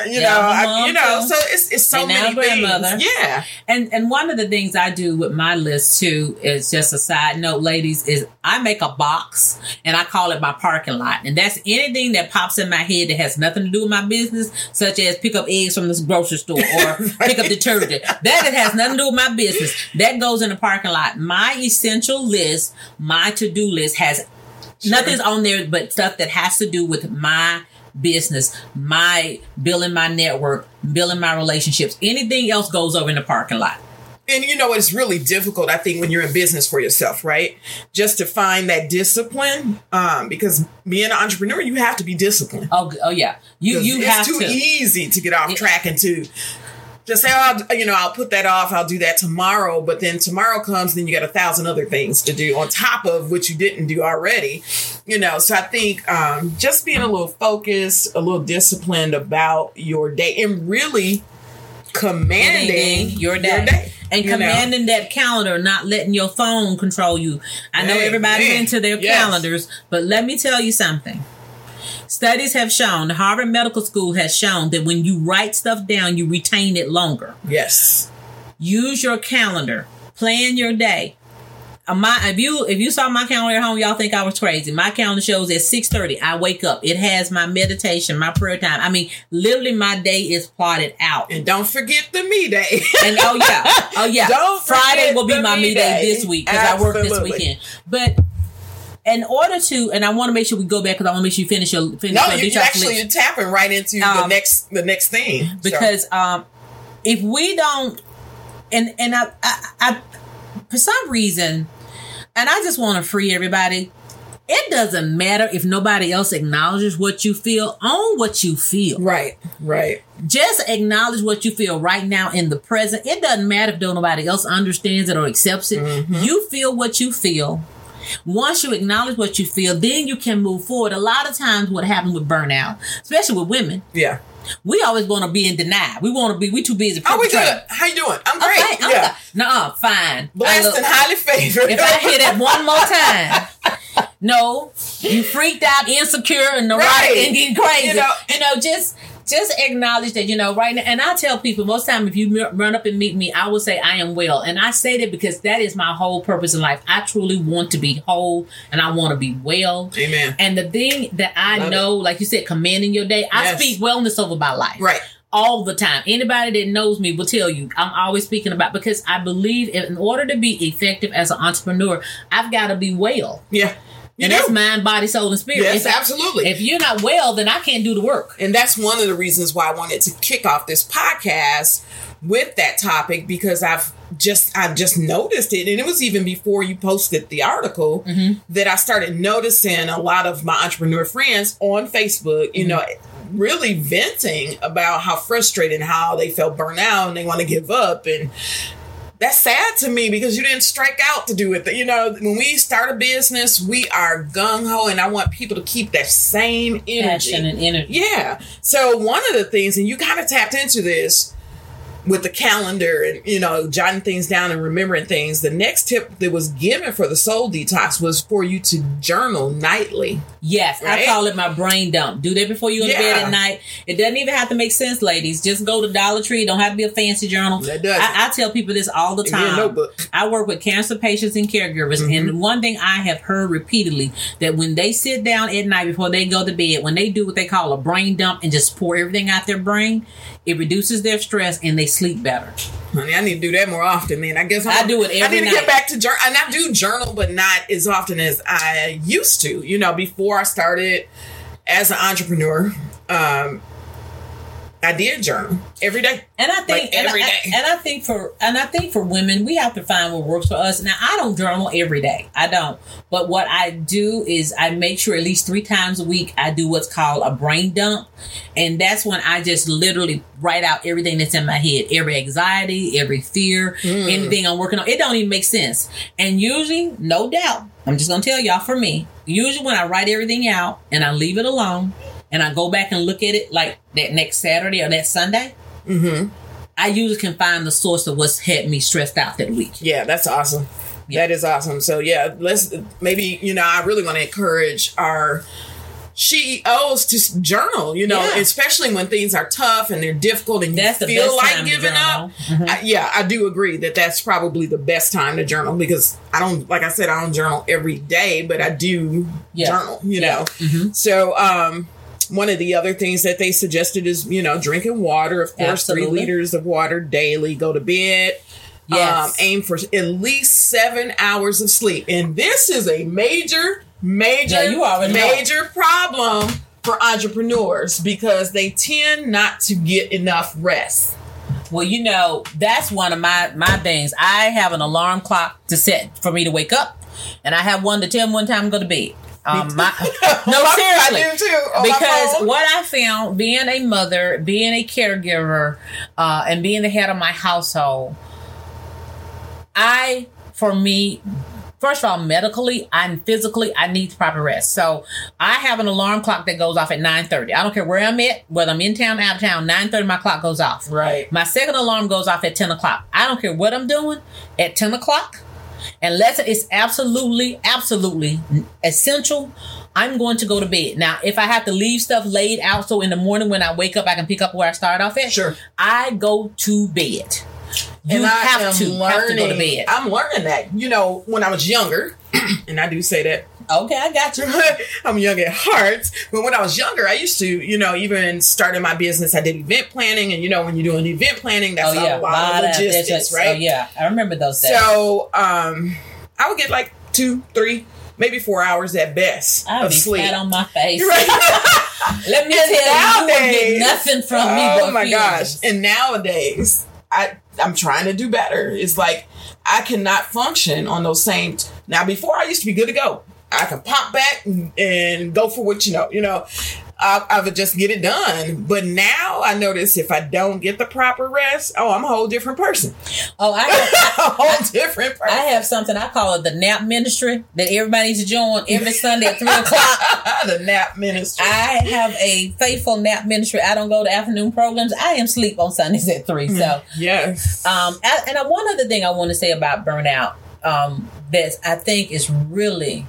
so it's so many things. Yeah. And one of the things I do with my list too is, just a side note, ladies, is I make a box and I call it my parking lot. And that's anything that pops in my head that has nothing to do with my business, such as pick up eggs from this grocery store or pick up detergent. That it has nothing to do with my business. That goes in the parking lot. My essential list, my to-do list has nothing's on there but stuff that has to do with my business, my building my network, building my relationships. Anything else goes over in the parking lot. And it's really difficult, I think, when you're in business for yourself, right? Just to find that discipline, because being an entrepreneur, you have to be disciplined. Oh yeah. It's too easy to get off track and to just say, I'll put that off. I'll do that tomorrow. But then tomorrow comes, then you got 1,000 other things to do on top of what you didn't do already. So I think just being a little focused, a little disciplined about your day, and really commanding your day. And commanding that calendar, not letting your phone control you. I know everybody's into their calendars, but let me tell you something. Studies have shown, the Harvard Medical School has shown that when you write stuff down, you retain it longer. Yes. Use your calendar. Plan your day. If you saw my calendar at home, y'all think I was crazy. My calendar shows at 6:30, I wake up. It has my meditation, my prayer time. I mean, literally my day is plotted out. And don't forget the me day. And Friday will be my me day this week, because I work this weekend. But in order to, and I want to make sure we go back, because I want to make sure you finish your. You're tapping right into the next thing. Because if we don't, and I for some reason, and I just want to free everybody. It doesn't matter if nobody else acknowledges what you feel. Own what you feel. Right. Just acknowledge what you feel right now in the present. It doesn't matter if nobody else understands it or accepts it. Mm-hmm. You feel what you feel. Once you acknowledge what you feel, then you can move forward. A lot of times what happens with burnout, especially with women. Yeah. We always want to be in denial. We too busy. Oh, we good. How you doing? I'm great. Okay. Nuh-uh, fine. Blessed and highly favored. If I hear that one more time, no, you freaked out, insecure, and neurotic, and getting crazy. Just acknowledge that, right now. And I tell people most time, if you run up and meet me, I will say I am well. And I say that because that is my whole purpose in life. I truly want to be whole, and I want to be well. Amen. And the thing that I know, like you said, commanding your day, I speak wellness over my life. Right. All the time. Anybody that knows me will tell you I'm always speaking about, because I believe in order to be effective as an entrepreneur, I've got to be well. Yeah. And that's mind, body, soul, and spirit. Yes, absolutely. If you're not well, then I can't do the work. And that's one of the reasons why I wanted to kick off this podcast with that topic, because I've just noticed it. And it was even before you posted the article that I started noticing a lot of my entrepreneur friends on Facebook, really venting about how frustrated and how they felt burnt out and they want to give up. And that's sad to me because you didn't strike out to do it. You know, when we start a business, we are gung-ho, and I want people to keep that same energy. Passion and energy. Yeah. So one of the things, and you kind of tapped into this with the calendar and, you know, jotting things down and remembering things. The next tip that was given for the soul detox was for you to journal nightly. Yes, right? I call it my brain dump. Do that before you go to bed at night. It doesn't even have to make sense, ladies. Just go to Dollar Tree. Don't have to be a fancy journal. That does. I tell people this all the time. I work with cancer patients and caregivers, and one thing I have heard repeatedly, that when they sit down at night before they go to bed, when they do what they call a brain dump and just pour everything out their brain, it reduces their stress and they sleep better. Honey, I need to do that more often, man. I guess I do it every night. I need to get back to journal. And I do journal, but not as often as I used to. You know, before I started as an entrepreneur, I did journal every day. And I think I think for women, we have to find what works for us. Now, I don't journal every day. I don't. But what I do is I make sure at least 3 times a week I do what's called a brain dump. And that's when I just literally write out everything that's in my head. Every anxiety, every fear, anything I'm working on. It don't even make sense. And usually, no doubt, I'm just going to tell y'all, for me, usually when I write everything out and I leave it alone, and I go back and look at it like that next Saturday or that Sunday, I usually can find the source of what's had me stressed out that week. Yeah, that's awesome. Yeah. That is awesome. So yeah, let's maybe, you know, I really want to encourage our CEOs to journal, you know, especially when things are tough and they're difficult and you feel like giving up. I do agree that that's probably the best time to journal, because I don't, like I said, I don't journal every day, but I do journal, you know. So, one of the other things that they suggested is, you know, drinking water, of course, 3 liters of water daily, go to bed. Aim for at least 7 hours of sleep. And this is a major problem for entrepreneurs, because they tend not to get enough rest. Well, you know, that's one of my things. I have an alarm clock to set for me to wake up, and I have one to tell me one time to go to bed. No, seriously. I do too. Because what I found, being a mother, being a caregiver, and being the head of my household, for me, first of all, medically and physically, I need proper rest. So I have an alarm clock that goes off at 9:30. I don't care where I'm at, whether I'm in town, out of town, 9:30 my clock goes off. Right. My second alarm goes off at 10 o'clock. I don't care what I'm doing at 10 o'clock. Unless it's absolutely essential, I'm going to go to bed. Now, if I have to leave stuff laid out so in the morning when I wake up, I can pick up where I started off at, I go to bed. You have to go to bed. I'm learning that. You know, when I was younger, and I do say that. Okay, I got you. I'm young at heart. But when I was younger, I used to, you know, even starting my business, I did event planning. And, you know, when you're doing event planning, that's a lot of logistics, right? Oh, yeah. I remember those days. So I would get like 2, 3, maybe 4 hours at best of sleep. Flat on my face. Right? Let me tell you, won't get nothing from me. Oh, my gosh. And nowadays, I'm trying to do better. It's like I cannot function on those same. Now, before I used to be good to go. I can pop back and go for what, you know, I would just get it done. But now I notice if I don't get the proper rest, I'm a whole different person. Oh, a whole different person. I have something, I call it the nap ministry, that everybody needs to join every Sunday at 3 o'clock. The nap ministry. I have a faithful nap ministry. I don't go to afternoon programs. I am asleep on Sundays at 3. So yes. And one other thing I want to say about burnout, that I think is really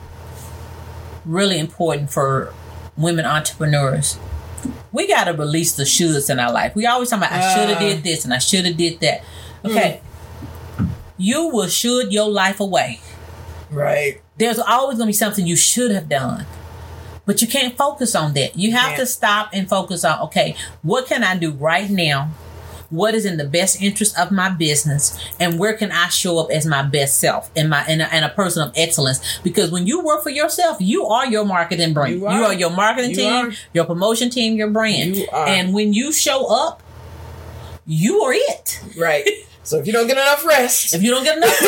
important for women entrepreneurs. We got to release the shoulds in our life. We always talk about, I should have did this and I should have did that. Okay. You will should your life away. Right. There's always going to be something you should have done. But you can't focus on that. You have to stop and focus on, okay, what can I do right now? What is in the best interest of my business, and where can I show up as my best self and a person of excellence? Because when you work for yourself, you are your marketing brand. You are your marketing team, your promotion team, your brand. And when you show up, you are it. Right. So if you don't get enough rest, if you don't get enough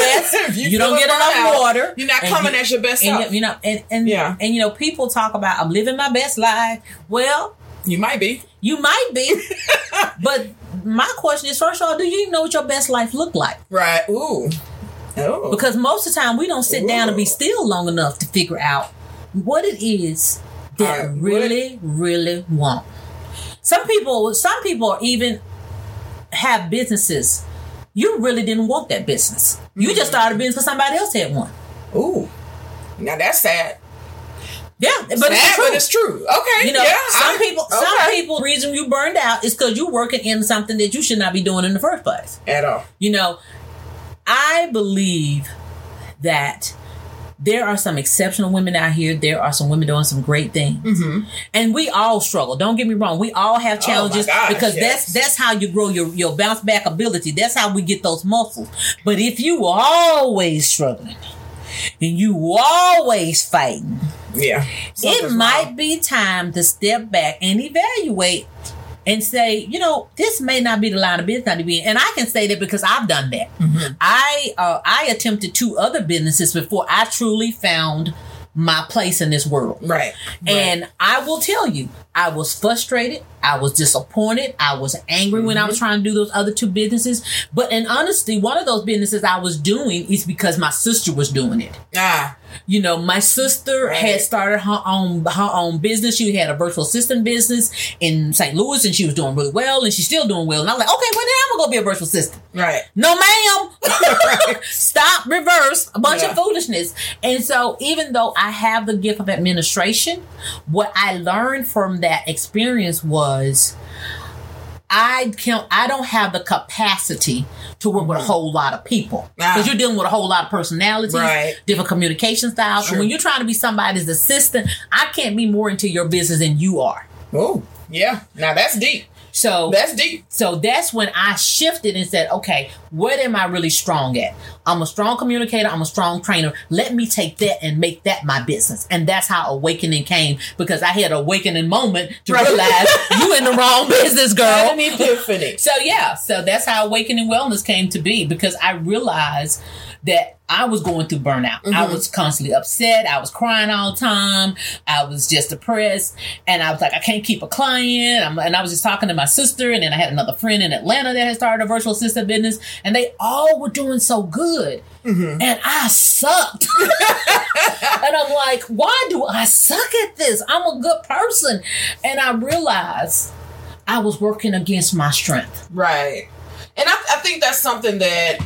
water, you're not coming as your best self. And you know, people talk about, I'm living my best life. Well, you might be, but my question is, first of all, do you even know what your best life look like? Right. Ooh. Oh. Because most of the time we don't sit down and be still long enough to figure out what it is that really want. Some people even have businesses. You really didn't want that business. You just started a business because somebody else had one. Ooh. Now that's sad. Yeah, but it's true. Okay. You know, some people, the reason you burned out is because you're working in something that you should not be doing in the first place. At all. You know, I believe that there are some exceptional women out here. There are some women doing some great things. Mm-hmm. And we all struggle. Don't get me wrong. We all have challenges because that's how you grow your bounce back ability. That's how we get those muscles. But if you always struggling and you always fighting, it might be time to step back and evaluate and say, you know, this may not be the line of business to be in. And I can say that because I've done that. Mm-hmm. I attempted 2 other businesses before I truly found my place in this world. Right. And I will tell you, I was frustrated. I was disappointed. I was angry when I was trying to do those other 2 businesses. But in honesty, one of those businesses I was doing is because my sister was doing it. You know, my sister had started her own business. She had a virtual assistant business in St. Louis, and she was doing really well, and she's still doing well. And I was like, okay, well, then I'm going to go be a virtual assistant. Right. No, ma'am. Stop, reverse, a bunch of foolishness. And so even though I have the gift of administration, what I learned from that experience was I don't have the capacity to work with a whole lot of people because you're dealing with a whole lot of personalities, different communication styles. And when you're trying to be somebody's assistant, I can't be more into your business than you are. Oh, yeah. Now that's deep. So that's deep. So that's when I shifted and said, okay, what am I really strong at? I'm a strong communicator. I'm a strong trainer. Let me take that and make that my business. And that's how awakening came, because I had an awakening moment to realize you in the wrong business, girl. An epiphany. So that's how Awakening Wellness came to be, because I realized that I was going through burnout. Mm-hmm. I was constantly upset. I was crying all the time. I was just depressed. And I was like, I can't keep a client. And I was just talking to my sister. And then I had another friend in Atlanta that had started a virtual assistant business. And they all were doing so good. Mm-hmm. And I sucked. And I'm like, why do I suck at this? I'm a good person. And I realized I was working against my strength. Right. And I think that's something that,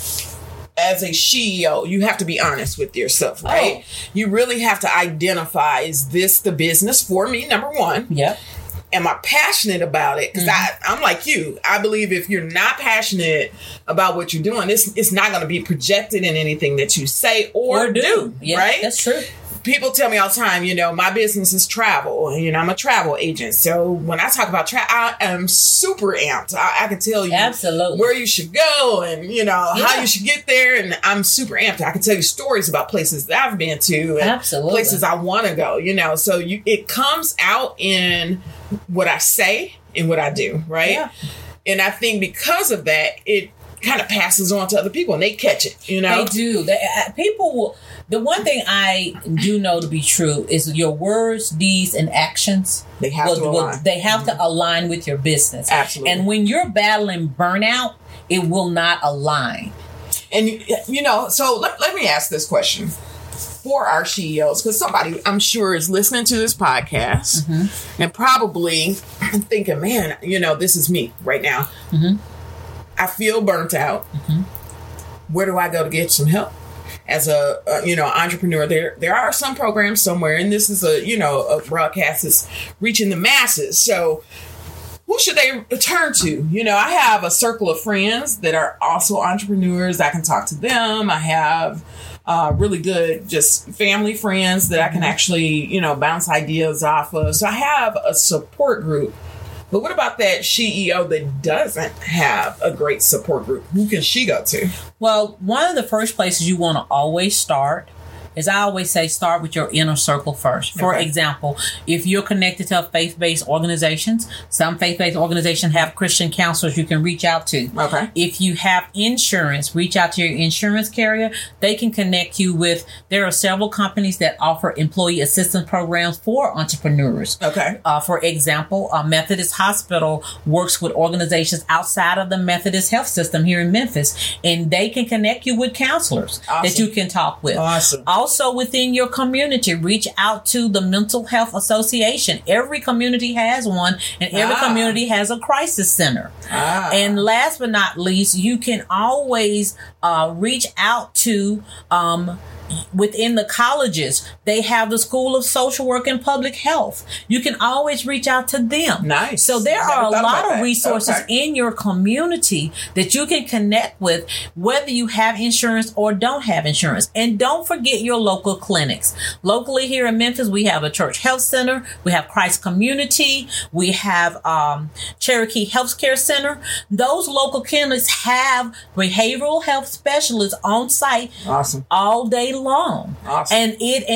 as a CEO, you have to be honest with yourself, right? You really have to identify, is this the business for me, number one? Yep. Am I passionate about it? Because I'm like you. I believe if you're not passionate about what you're doing, it's not going to be projected in anything that you say or do. Yeah, right? That's true. People tell me all the time, you know, my business is travel. You know, I'm a travel agent. So when I talk about travel, I am super amped. I can tell you where you should go and, you know, how you should get there. And I'm super amped. I can tell you stories about places that I've been to and places I want to go, you know. So it comes out in what I say and what I do, right? Yeah. And I think because of that, it kind of passes on to other people and they catch it, you know? They do. People will... The one thing I do know to be true is your words, deeds, and actions. They have to align. They have to align with your business. Absolutely. And when you're battling burnout, it will not align. And, you know, so let me ask this question for our CEOs, because somebody, I'm sure, is listening to this podcast and probably thinking, man, you know, this is me right now. Mm-hmm. I feel burnt out. Mm-hmm. Where do I go to get some help? As a entrepreneur, there are some programs somewhere, and this is a broadcast that's reaching the masses. So who should they turn to? You know, I have a circle of friends that are also entrepreneurs. I can talk to them. I have really good just family friends that I can actually, you know, bounce ideas off of. So I have a support group. But what about that CEO that doesn't have a great support group? Who can she go to? Well, one of the first places you want to always start is I always say start with your inner circle first. For example, if you're connected to faith-based organizations, some faith-based organizations have Christian counselors you can reach out to. Okay. If you have insurance, reach out to your insurance carrier. They can connect you with, there are several companies that offer employee assistance programs for entrepreneurs. Okay. For example, Methodist Hospital works with organizations outside of the Methodist health system here in Memphis, and they can connect you with counselors that you can talk with. Awesome. Also within your community, reach out to the Mental Health Association. Every community has one, and every community has a crisis center. And last but not least, you can always reach out to within the colleges. They have the School of Social Work and Public Health. You can always reach out to them. Nice. So there are a lot of resources Okay. in your community that you can connect with, whether you have insurance or don't have insurance. And don't forget your local clinics. Locally here in Memphis, we have a Church Health Center. We have Christ Community. We have Cherokee Healthcare Center. Those local clinics have behavioral health specialists on site all day long. And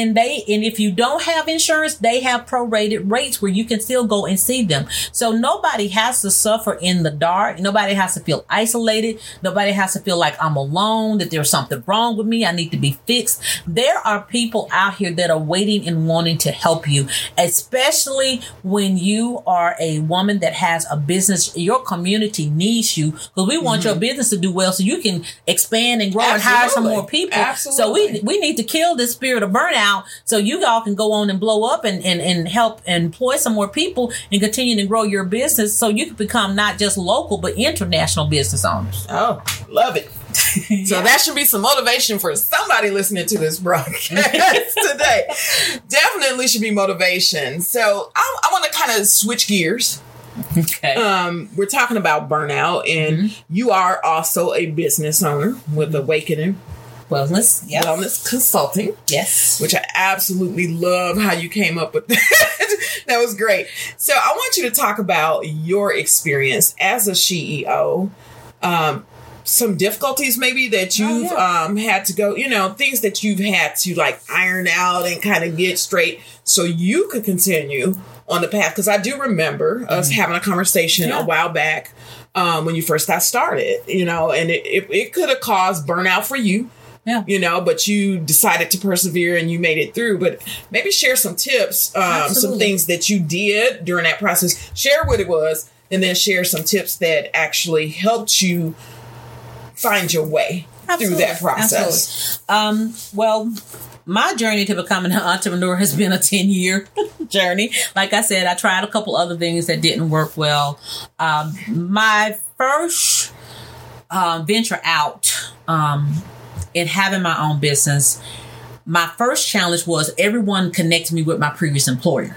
if you don't have insurance, they have prorated rates where you can still go and see them. So nobody has to suffer in the dark. Nobody has to feel isolated. Nobody has to feel like I'm alone, that there's something wrong with me, I need to be fixed. There are people out here that are waiting and wanting to help you, especially when you are a woman that has a business. Your community needs you, because we want your business to do well so you can expand and grow and hire some more people. So we need to kill this spirit of burnout so you all can go on and blow up and help employ some more people and continue to grow your business so you can become not just local but international business owners. Oh, love it. So that should be some motivation for somebody listening to this broadcast today. Definitely should be motivation. So I want to kind of switch gears. Okay. We're talking about burnout, and you are also a business owner with Awakening Wellness. Yes. Wellness Consulting. Yes. Which I absolutely love how you came up with that. That was great. So I want you to talk about your experience as a CEO. Some difficulties maybe that you've had to go, things that you've had to like iron out and kind of get straight so you could continue on the path. Because I do remember us having a conversation a while back when you first got started, and it could have caused burnout for you. Yeah. But you decided to persevere and you made it through. But maybe share some tips, some things that you did during that process. Share what it was, and then share some tips that actually helped you find your way through that process. Well, my journey to becoming an entrepreneur has been a 10-year journey. Like I said, I tried a couple other things that didn't work well. My first venture out in having my own business, my first challenge was everyone connected me with my previous employer.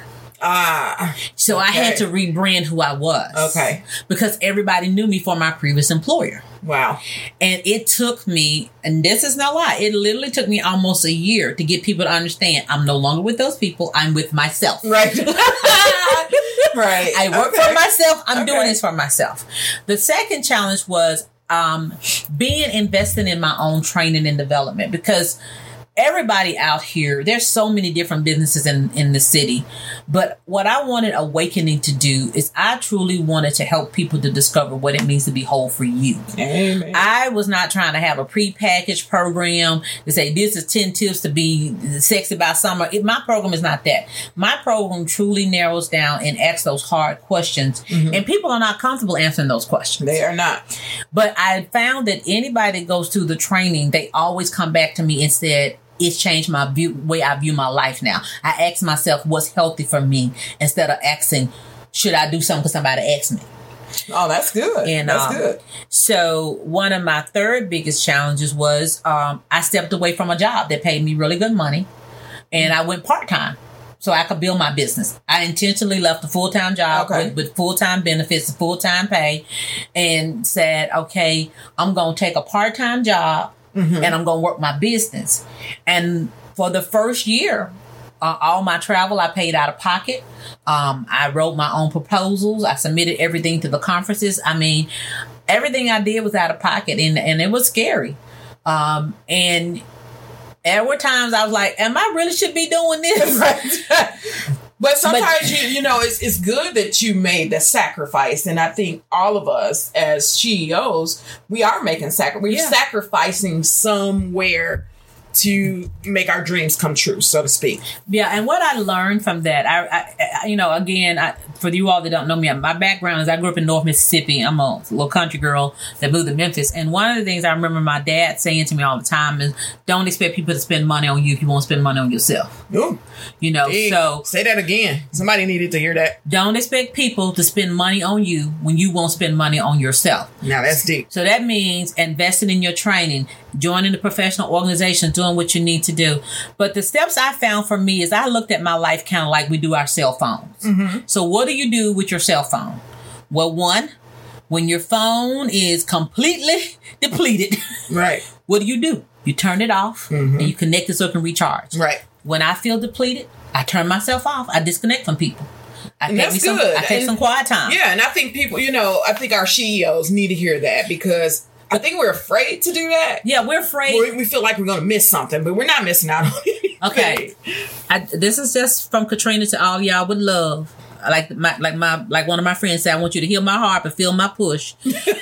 So I had to rebrand who I was. Okay. Because everybody knew me for my previous employer. Wow. And it took me, and this is no lie, it literally took me almost a year to get people to understand I'm no longer with those people. I'm with myself. Right. Right. I work for myself. I'm doing this for myself. The second challenge was being invested in my own training and development, because everybody out here, there's so many different businesses in the city. But what I wanted Awakening to do is I truly wanted to help people to discover what it means to be whole for you. Amen. I was not trying to have a prepackaged program to say this is 10 tips to be sexy by summer. My program is not that. My program truly narrows down and asks those hard questions. And people are not comfortable answering those questions. They are not. But I found that anybody that goes through the training, they always come back to me and said, it's changed my way I view my life now. I ask myself what's healthy for me instead of asking, should I do something because somebody asked me? Oh, that's good. And, that's good. So one of my third biggest challenges was I stepped away from a job that paid me really good money, and I went part-time so I could build my business. I intentionally left a full-time job with full-time benefits, full-time pay, and said, okay, I'm going to take a part-time job and I'm going to work my business. And for the first year, all my travel, I paid out of pocket. I wrote my own proposals. I submitted everything to the conferences. I mean, everything I did was out of pocket, and it was scary. And There were times I was like, am I really should be doing this? Right. But sometimes you know it's good that you made the sacrifice, and I think all of us as CEOs, we are making we're sacrificing somewhere to make our dreams come true, so to speak. Yeah, and what I learned from that, I you know, again, for you all that don't know me, my background is I grew up in North Mississippi. I'm a little country girl that moved to Memphis, and one of the things I remember my dad saying to me all the time is, "Don't expect people to spend money on you if you won't spend money on yourself." Ooh. You know, so say that again. Somebody needed to hear that. Don't expect people to spend money on you when you won't spend money on yourself. Now that's deep. So that means investing in your training, joining the professional organization, doing what you need to do. But the steps I found for me is I looked at my life kind of like we do our cell phones. Mm-hmm. So what do you do with your cell phone? Well, one, when your phone is completely depleted, right? What do? You turn it off and you connect it so it can recharge. Right. When I feel depleted, I turn myself off. I disconnect from people. I take some quiet time. Yeah, and I think people, you know, I think our CEOs need to hear that because I think we're afraid to do that. Yeah, we're afraid. We feel like we're going to miss something, but we're not missing out on anything. Okay. This is just from Katrina to all y'all with love. Like one of my friends said, I want you to heal my heart but feel my push.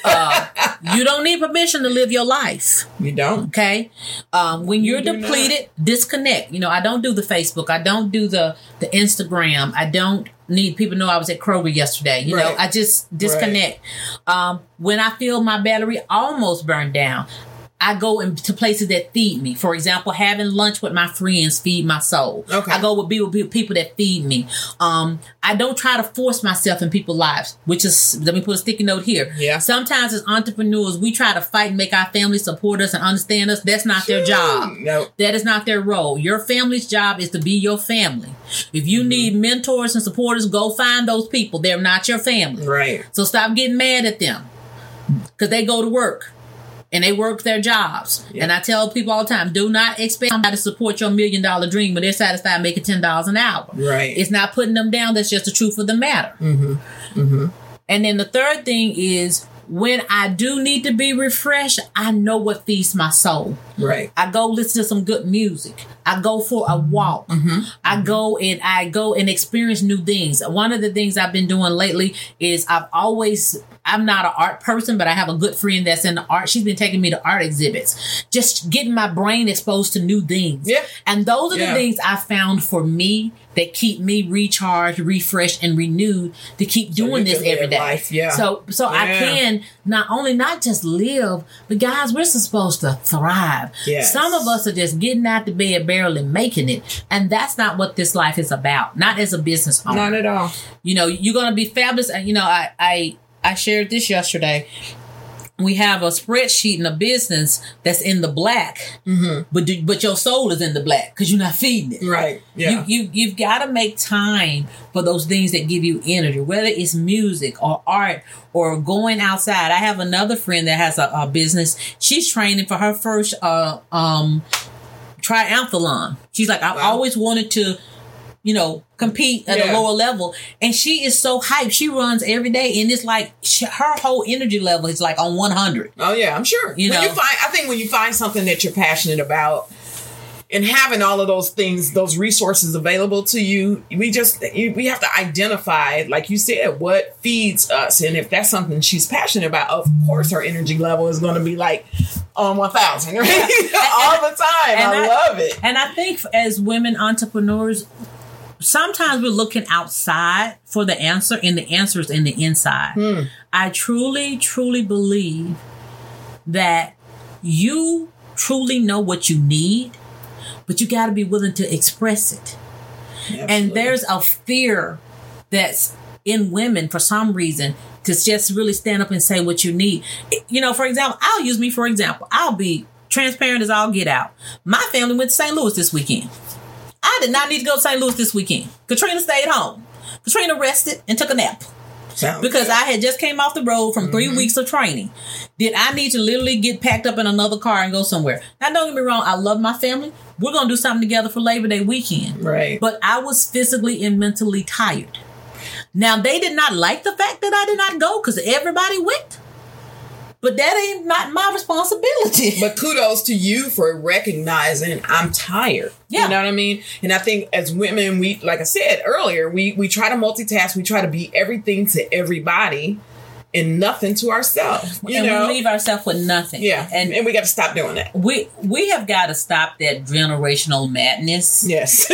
You don't need permission to live your life. You don't. Okay. When you're depleted, disconnect. You know, I don't do the Facebook. I don't do the Instagram. I don't need people to know I was at Kroger yesterday. You know, I just disconnect. Right. When I feel my battery almost burned down, I go into places that feed me. For example, having lunch with my friends feed my soul. Okay. I go with people that feed me. I don't try to force myself in people's lives, which is, let me put a sticky note here. Yeah. Sometimes as entrepreneurs, we try to fight and make our family support us and understand us. That's not their job. No. That is not their role. Your family's job is to be your family. If you need mentors and supporters, go find those people. They're not your family. Right. So stop getting mad at them because they go to work. And they work their jobs. Yeah. And I tell people all the time, do not expect somebody to support your $1 million dream when they're satisfied making $10 an hour. Right. It's not putting them down. That's just the truth of the matter. Mm-hmm. Mm-hmm. And then the third thing is, when I do need to be refreshed, I know what feeds my soul. Right. I go listen to some good music. I go for a walk. Mm-hmm. I go and experience new things. One of the things I've been doing lately is I'm not an art person, but I have a good friend that's in the art. She's been taking me to art exhibits, just getting my brain exposed to new things. Yeah. And those are the things I found for me that keep me recharged, refreshed, and renewed to keep doing this every day. Life. Yeah. So I can not just live, but guys, we're supposed to thrive. Yes. Some of us are just getting out the bed, barely making it. And that's not what this life is about. Not as a business owner. Not at all. You know, you're going to be fabulous. And, you know, I shared this yesterday. We have a spreadsheet in a business that's in the black, but your soul is in the black because you're not feeding it. Right. Yeah. You've got to make time for those things that give you energy, whether it's music or art or going outside. I have another friend that has a business. She's training for her first triathlon. She's like, I always wanted to, you know, compete at a lower level. And she is so hyped. She runs every day. And it's like her whole energy level is like on 100. Oh, yeah, I'm sure. I think when you find something that you're passionate about and having all of those things, those resources available to you, we have to identify, like you said, what feeds us. And if that's something she's passionate about, of course her energy level is going to be like on 1,000, right? All the time. I love it. And I think as women entrepreneurs, sometimes we're looking outside for the answer, and the answer is in the inside. I truly, truly believe that you truly know what you need, but you got to be willing to express it. Absolutely. And there's a fear that's in women for some reason to just really stand up and say what you need. You know, for example, I'll use me for example. I'll be transparent as all get out. My family went to St. Louis this weekend. I did not need to go to St. Louis this weekend. Katrina stayed home. Katrina rested and took a nap. Because I had just came off the road from 3 weeks of training. Did I need to literally get packed up in another car and go somewhere? Now, don't get me wrong. I love my family. We're going to do something together for Labor Day weekend. Right. But I was physically and mentally tired. Now, they did not like the fact that I did not go because everybody went. but that ain't not my responsibility. But kudos to you for recognizing I'm tired. Yeah. You know what I mean? And I think as women, we, like I said earlier, we try to multitask. We try to be everything to everybody and nothing to ourselves. You know? We leave ourselves with nothing. Yeah. And we got to stop doing that. We have got to stop that generational madness. Yes.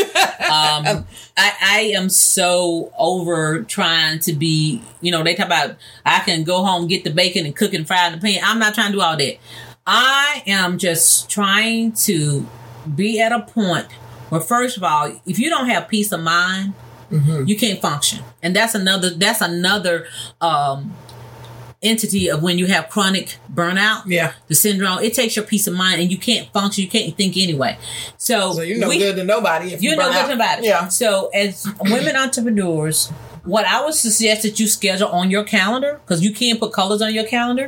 I am so over trying to be, they talk about I can go home, get the bacon and cook and fry in the pan. I'm not trying to do all that. I am just trying to be at a point where, first of all, if you don't have peace of mind, you can't function. And that's another entity of when you have chronic burnout, the syndrome. It takes your peace of mind, and you can't function. You can't think anyway. So you're no good to nobody. If you're no good to nobody. Yeah. So as women entrepreneurs, what I would suggest that you schedule on your calendar, because you can put colors on your calendar.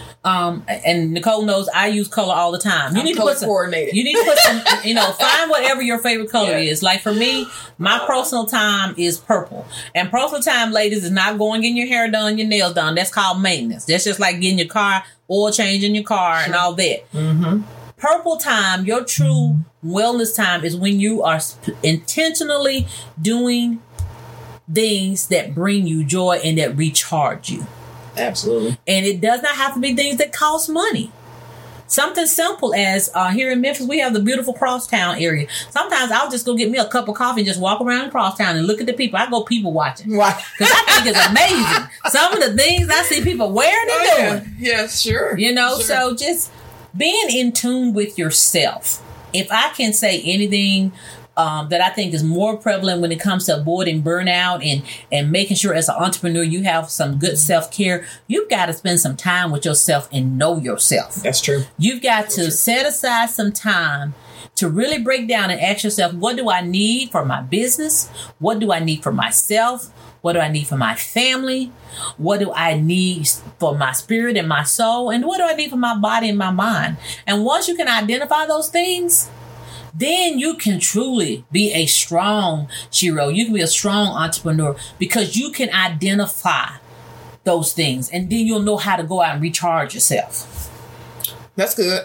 And Nicole knows I use color all the time. You need to put some coordinated. You need to put some, find whatever your favorite color is. Like for me, my personal time is purple. And personal time, ladies, is not going getting your hair done, your nails done. That's called maintenance. That's just like getting your car, oil change in your car and all that. Mm-hmm. Purple time, your true wellness time is when you are intentionally doing things that bring you joy and that recharge you. Absolutely. And it does not have to be things that cost money. Something simple as here in Memphis, we have the beautiful Crosstown area. Sometimes I'll just go get me a cup of coffee and just walk around Crosstown and look at the people. I go people watching. Because I think it's amazing. Some of the things I see people wearing and doing. Yeah, sure. Sure. So just being in tune with yourself. If I can say anything that I think is more prevalent when it comes to avoiding burnout and making sure as an entrepreneur you have some good self-care, you've got to spend some time with yourself and know yourself. That's true. You've got to set aside some time to really break down and ask yourself, what do I need for my business? What do I need for myself? What do I need for my family? What do I need for my spirit and my soul? And what do I need for my body and my mind? And once you can identify those things, then you can truly be a strong Shiro. You can be a strong entrepreneur because you can identify those things, and then you'll know how to go out and recharge yourself. That's good.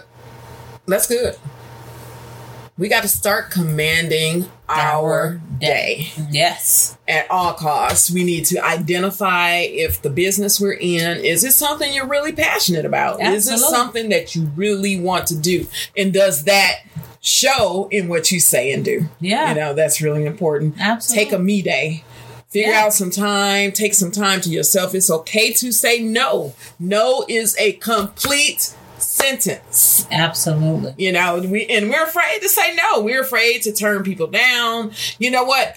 We got to start commanding our day. Yes. At all costs. We need to identify if the business we're in, is it something you're really passionate about? Absolutely. Is it something that you really want to do? And does that show in what you say and do? Yeah. That's really important. Absolutely. Take a me day. Figure out some time. Take some time to yourself. It's okay to say no. No is a complete sentence. Absolutely. We're afraid to say no. We're afraid to turn people down. You know what?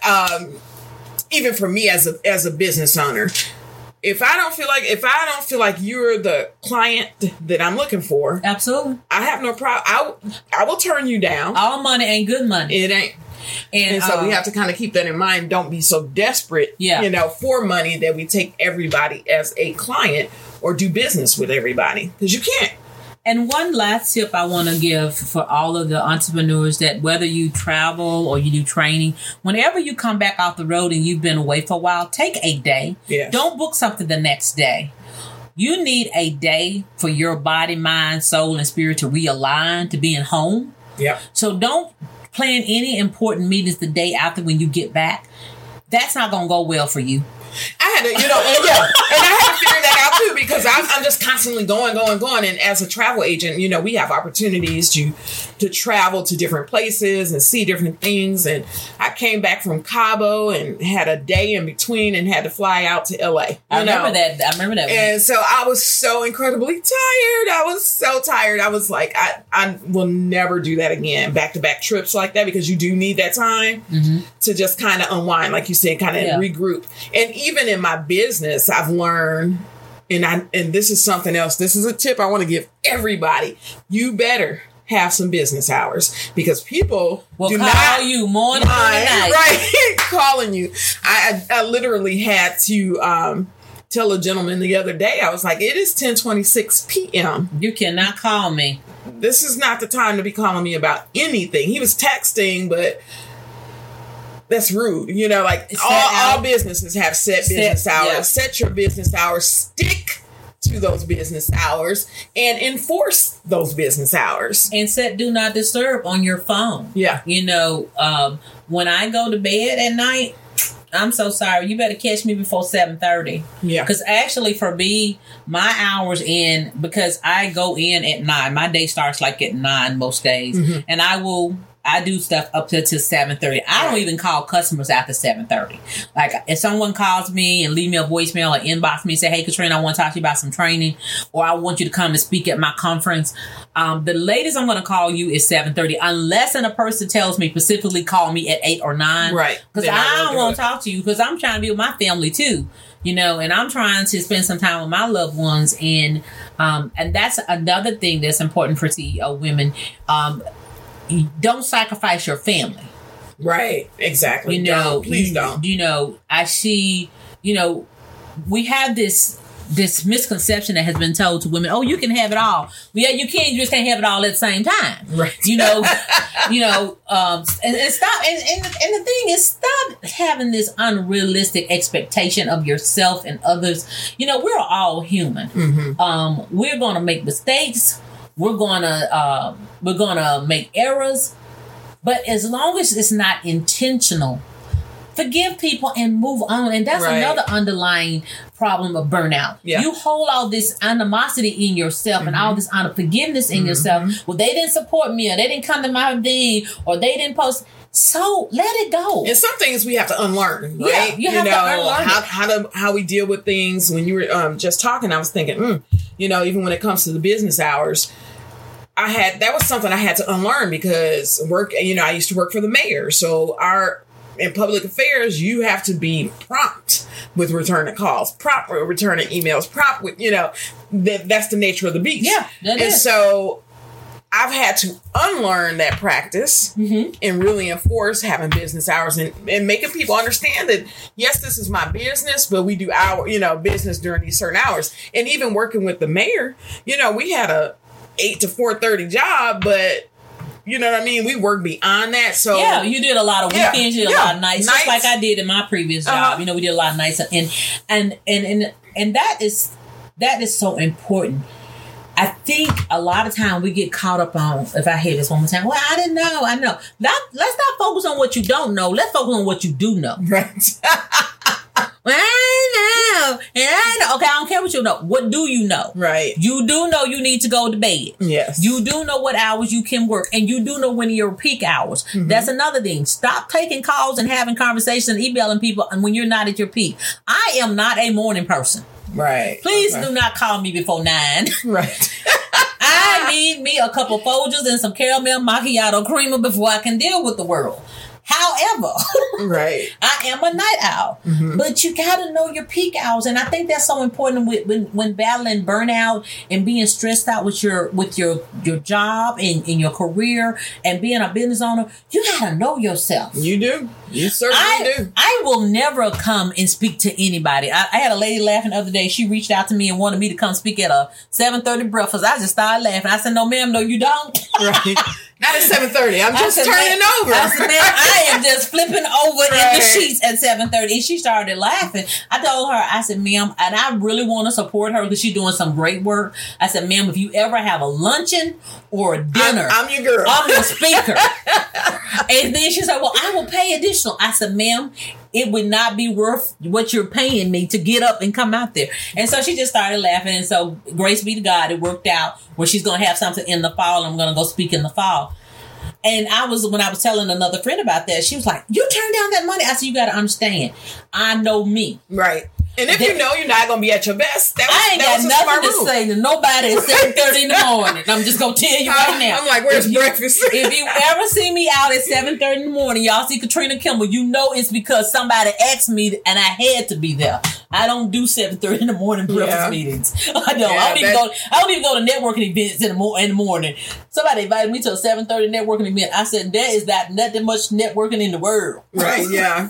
Even for me as a business owner, if I don't feel like you're the client that I'm looking for, absolutely, I have no problem. I will turn you down. All money ain't good money. It ain't. And so we have to kind of keep that in mind. Don't be so desperate, for money that we take everybody as a client or do business with everybody, because you can't. And one last tip I want to give for all of the entrepreneurs, that whether you travel or you do training, whenever you come back off the road and you've been away for a while, take a day. Yes. Don't book something the next day. You need a day for your body, mind, soul, and spirit to realign to being home. Yeah. So don't plan any important meetings the day after when you get back. That's not going to go well for you. I had to, and I had to figure that out too, because I'm just constantly going. And as a travel agent, we have opportunities to travel to different places and see different things. And I came back from Cabo and had a day in between and had to fly out to LA. I remember that. And so I was so incredibly tired. I was so tired. I was like, I will never do that again. Back-to-back trips like that, because you do need that time to just kind of unwind, like you said, kind of regroup. And even in my business, I've learned, and this is something else. This is a tip I want to give everybody. You better have some business hours, because people will call you morning and night. Right, calling you. I literally had to tell a gentleman the other day. I was like, it is 10:26 p.m. You cannot call me. This is not the time to be calling me about anything. He was texting, but that's rude. All businesses have set business hours. Yeah. Set your business hours. Stick to those business hours and enforce those business hours. And set do not disturb on your phone. Yeah. You know, when I go to bed at night, I'm so sorry. You better catch me before 7:30. Yeah. Because actually for me, my hours in, because I go in at 9. My day starts like at 9 most days. Mm-hmm. And I do stuff up to 7:30. I don't even call customers after 7:30. Like if someone calls me and leave me a voicemail or inbox me and say, hey, Katrina, I want to talk to you about some training, or I want you to come and speak at my conference. The latest I'm going to call you is 7:30, unless a person tells me specifically call me at 8 or 9. Right. Because I don't want to talk to you because I'm trying to be with my family too. You know, and I'm trying to spend some time with my loved ones. And that's another thing that's important for CEO women. Don't sacrifice your family. Right. Exactly. You know, please don't. You know, I see, you know, we have this misconception that has been told to women, oh, you can have it all. Yeah, you can, you just can't have it all at the same time. Right. You know, and stop. And the thing is, stop having this unrealistic expectation of yourself and others. You know, we're all human. Mm-hmm. We're going to make mistakes. We're gonna make errors, but as long as it's not intentional, forgive people and move on. And that's another underlying problem of burnout. Yeah. You hold all this animosity in yourself, mm-hmm. and all this unforgiveness in mm-hmm. yourself. Well, they didn't support me, or they didn't come to my thing, or they didn't post. So let it go. And some things we have to unlearn, right? Yeah, you have to unlearn how we deal with things. When you were just talking, I was thinking, you know, even when it comes to the business hours, that was something I had to unlearn because I used to work for the mayor. So in public affairs, you have to be prompt with returning calls, prompt with returning emails, prompt with, that's the nature of the beast. Yeah, that is. So I've had to unlearn that practice mm-hmm. and really enforce having business hours and making people understand that, yes, this is my business, but we do our, business during these certain hours. And even working with the mayor, we had a 8 to 4:30 job, but you know what I mean? We work beyond that. So yeah, you did a lot of weekends, you did a lot of nights, just like I did in my previous job. We did a lot of nights, and that is so important. I think a lot of time we get caught up on, if I hear this one more time, well, I didn't know. I know. Let's not focus on what you don't know. Let's focus on what you do know. Right. Well, I know. And I know. Okay, I don't care what you know. What do you know? Right. You do know you need to go to bed. Yes. You do know what hours you can work. And you do know when are your peak hours. Mm-hmm. That's another thing. Stop taking calls and having conversations and emailing people and when you're not at your peak. I am not a morning person. Right. Please do not call me before 9. Right. I need me a couple Folgers and some caramel macchiato creamer before I can deal with the world. However, right, I am a night owl, mm-hmm. but you got to know your peak hours, and I think that's so important when battling burnout and being stressed out with your job and in your career and being a business owner. You got to know yourself. You do. You certainly do. I will never come and speak to anybody. I had a lady laughing the other day. She reached out to me and wanted me to come speak at a 7:30 breakfast. I just started laughing. I said, "No, ma'am, no, you don't." Right. Not at 7:30. I'm just turning over. I said, "Ma'am, I am just flipping over in the sheets at 7:30." And she started laughing. I told her, I said, "Ma'am," and I really want to support her because she's doing some great work. I said, "Ma'am, if you ever have a luncheon or a dinner, I'm your girl. I'm your speaker." And then she said, "Well, I will pay additional." I said, "Ma'am, it would not be worth what you're paying me to get up and come out there." And so she just started laughing. And so grace be to God, it worked out where she's going to have something in the fall. I'm going to go speak in the fall. And when I was telling another friend about that, she was like, "You turned down that money." I said, "You got to understand, I know me." Right. And if you know you're not going to be at your best, I ain't got nothing to say to nobody at 7:30 in the morning. I'm just going to tell you right now. I'm like, where's breakfast? If you ever see me out at 7:30 in the morning, y'all see Katrina Kimball, you know it's because somebody asked me and I had to be there. I don't do 7:30 in the morning breakfast meetings. I don't. I don't even go to networking events in the morning. Somebody invited me to a 7:30 networking event. I said, there is not that much networking in the world. Right, yeah.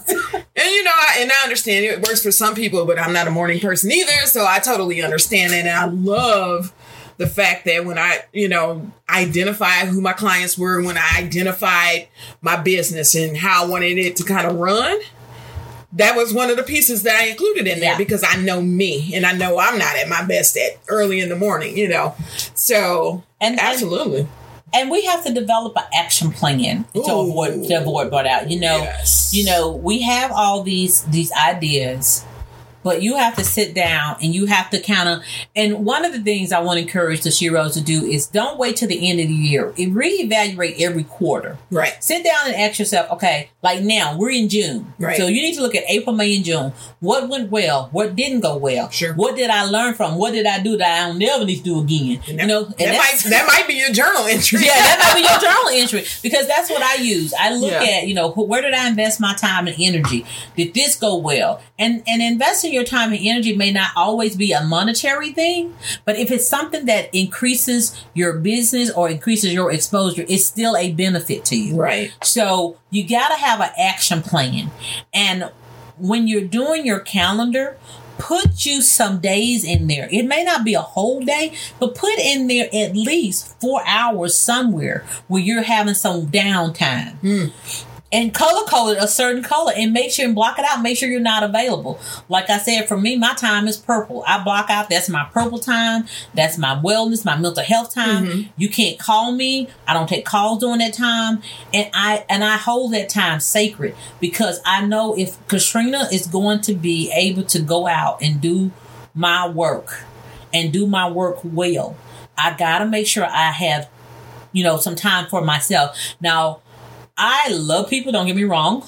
And I understand it works for some people, but I'm not a morning person either, so I totally understand it. And I love the fact that when I, identified who my clients were, when I identified my business and how I wanted it to kind of run, that was one of the pieces that I included in there Yeah. because I know me and I know I'm not at my best at early in the morning, you know. So absolutely. And we have to develop an action plan to avoid burnout. Yes. We have all these ideas, but you have to sit down and you have to kind of, and one of the things I want to encourage the Sheroes to do is don't wait till the end of the year and reevaluate every quarter. Right. Sit down and ask yourself, okay, like now we're in June. Right. So you need to look at April, May, and June. What went well? What didn't go well? Sure. What did I learn from? What did I do that I don't never need to do again? That might be your journal entry. Yeah, that might be your journal entry because that's what I use. I look at, where did I invest my time and energy? Did this go well? And investing your time and energy may not always be a monetary thing, but if it's something that increases your business or increases your exposure, it's still a benefit to you. Right. So you got to have an action plan. And when you're doing your calendar, put you some days in there. It may not be a whole day, but put in there at least 4 hours somewhere where you're having some downtime. And color code it a certain color and make sure and block it out. Make sure you're not available. Like I said, for me, my time is purple. I block out. That's my purple time. That's my wellness, my mental health time. Mm-hmm. You can't call me. I don't take calls during that time. And I hold that time sacred because I know if Katrina is going to be able to go out and do my work and do my work well, I got to make sure I have, some time for myself. Now, I love people, don't get me wrong,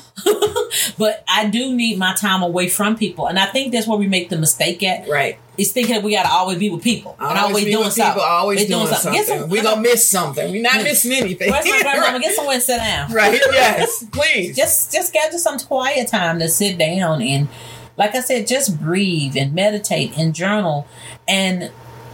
but I do need my time away from people. And I think that's where we make the mistake at. Right. Is thinking that we got to always be with people. And always doing something. Always doing something. We're going to miss something. We're not missing anything. Where's my grandmama? Get somewhere and sit down. Right. Yes. Please. Just schedule some quiet time to sit down and, like I said, just breathe and meditate and journal. And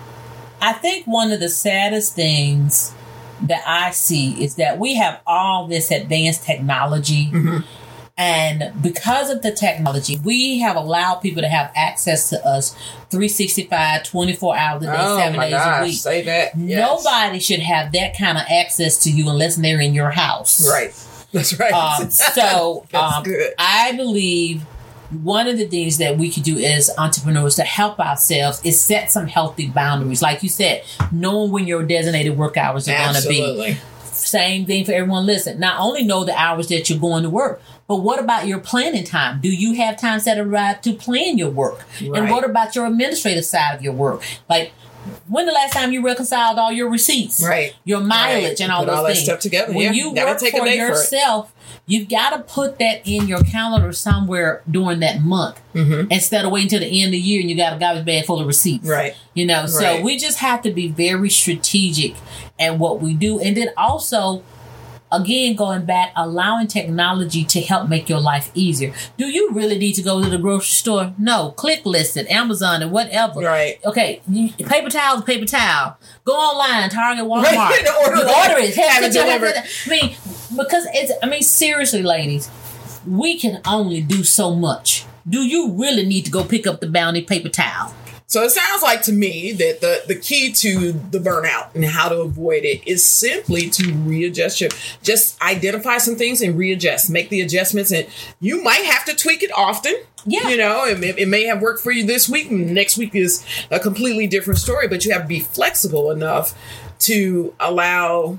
I think one of the saddest things that I see is that we have all this advanced technology. Mm-hmm. And because of the technology, we have allowed people to have access to us 365, 24 hours a day, 7 days a week. Say that. Yes. Nobody should have that kind of access to you unless they're in your house. Right. That's right. So good. I believe one of the things that we could do as entrepreneurs to help ourselves is set some healthy boundaries. Like you said, knowing when your designated work hours are going to be. Same thing for everyone. Listen, not only know the hours that you're going to work, but what about your planning time? Do you have time set aside to plan your work? Right. And what about your administrative side of your work? Like, when the last time you reconciled all your receipts? Right. Your mileage and all those things. That stuff together. When you work for yourself, you've got to put that in your calendar somewhere during that month instead of waiting till the end of the year and you got a garbage bag full of receipts. Right. So we just have to be very strategic at what we do. And then also, again, going back, allowing technology to help make your life easier. Do you really need to go to the grocery store? No. Click list at Amazon and whatever. Right. Okay. Paper towel. Go online, Target, Walmart. Right. Order it. Have it delivered. Seriously, ladies, we can only do so much. Do you really need to go pick up the Bounty paper towel? So it sounds like to me that the key to the burnout and how to avoid it is simply to readjust just identify some things and readjust, make the adjustments, and you might have to tweak it often. Yeah. It may have worked for you this week. Next week is a completely different story, but you have to be flexible enough to allow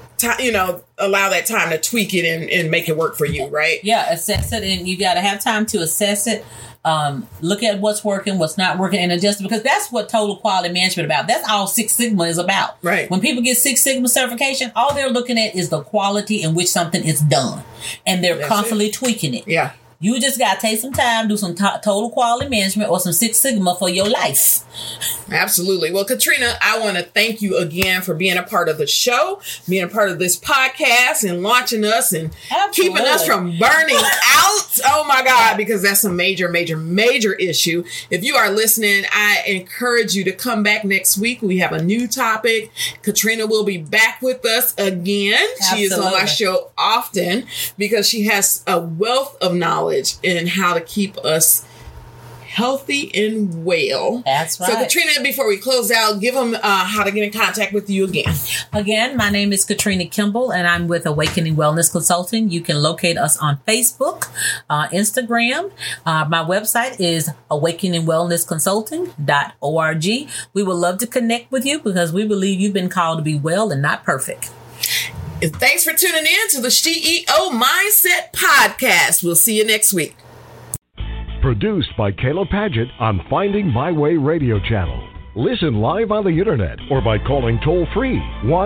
that time to tweak it and make it work for you, right? Yeah, assess it, and you got to have time to assess it. Look at what's working, what's not working, and adjust it, because that's what total quality management about. That's all Six Sigma is about. Right. When people get Six Sigma certification, all they're looking at is the quality in which something is done, and they're constantly tweaking it. Yeah. You just got to take some time, do some total quality management or some Six Sigma for your life. Absolutely. Well, Katrina, I want to thank you again for being a part of the show, being a part of this podcast and launching us and keeping us from burning out. Oh my God, because that's a major, major, major issue. If you are listening, I encourage you to come back next week. We have a new topic. Katrina will be back with us again. Absolutely. She is on my show often because she has a wealth of knowledge in how to keep us healthy and well. That's right. So, Katrina, before we close out, give them how to get in contact with you again. Again, my name is Katrina Kimball, and I'm with Awakening Wellness Consulting. You can locate us on Facebook, Instagram. My website is awakeningwellnessconsulting.org. We would love to connect with you because we believe you've been called to be well and not perfect. And thanks for tuning in to the CEO Mindset Podcast. We'll see you next week. Produced by Kayla Padgett on Finding My Way radio channel. Listen live on the internet or by calling toll-free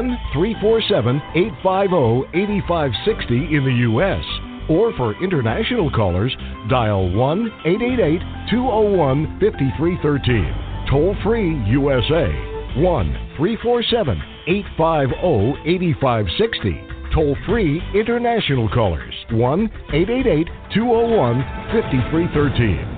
1-347-850-8560 in the U.S. Or for international callers, dial 1-888-201-5313. Toll-free USA, 1-347-850-8560. Toll-free international callers, 1-888-201-5313.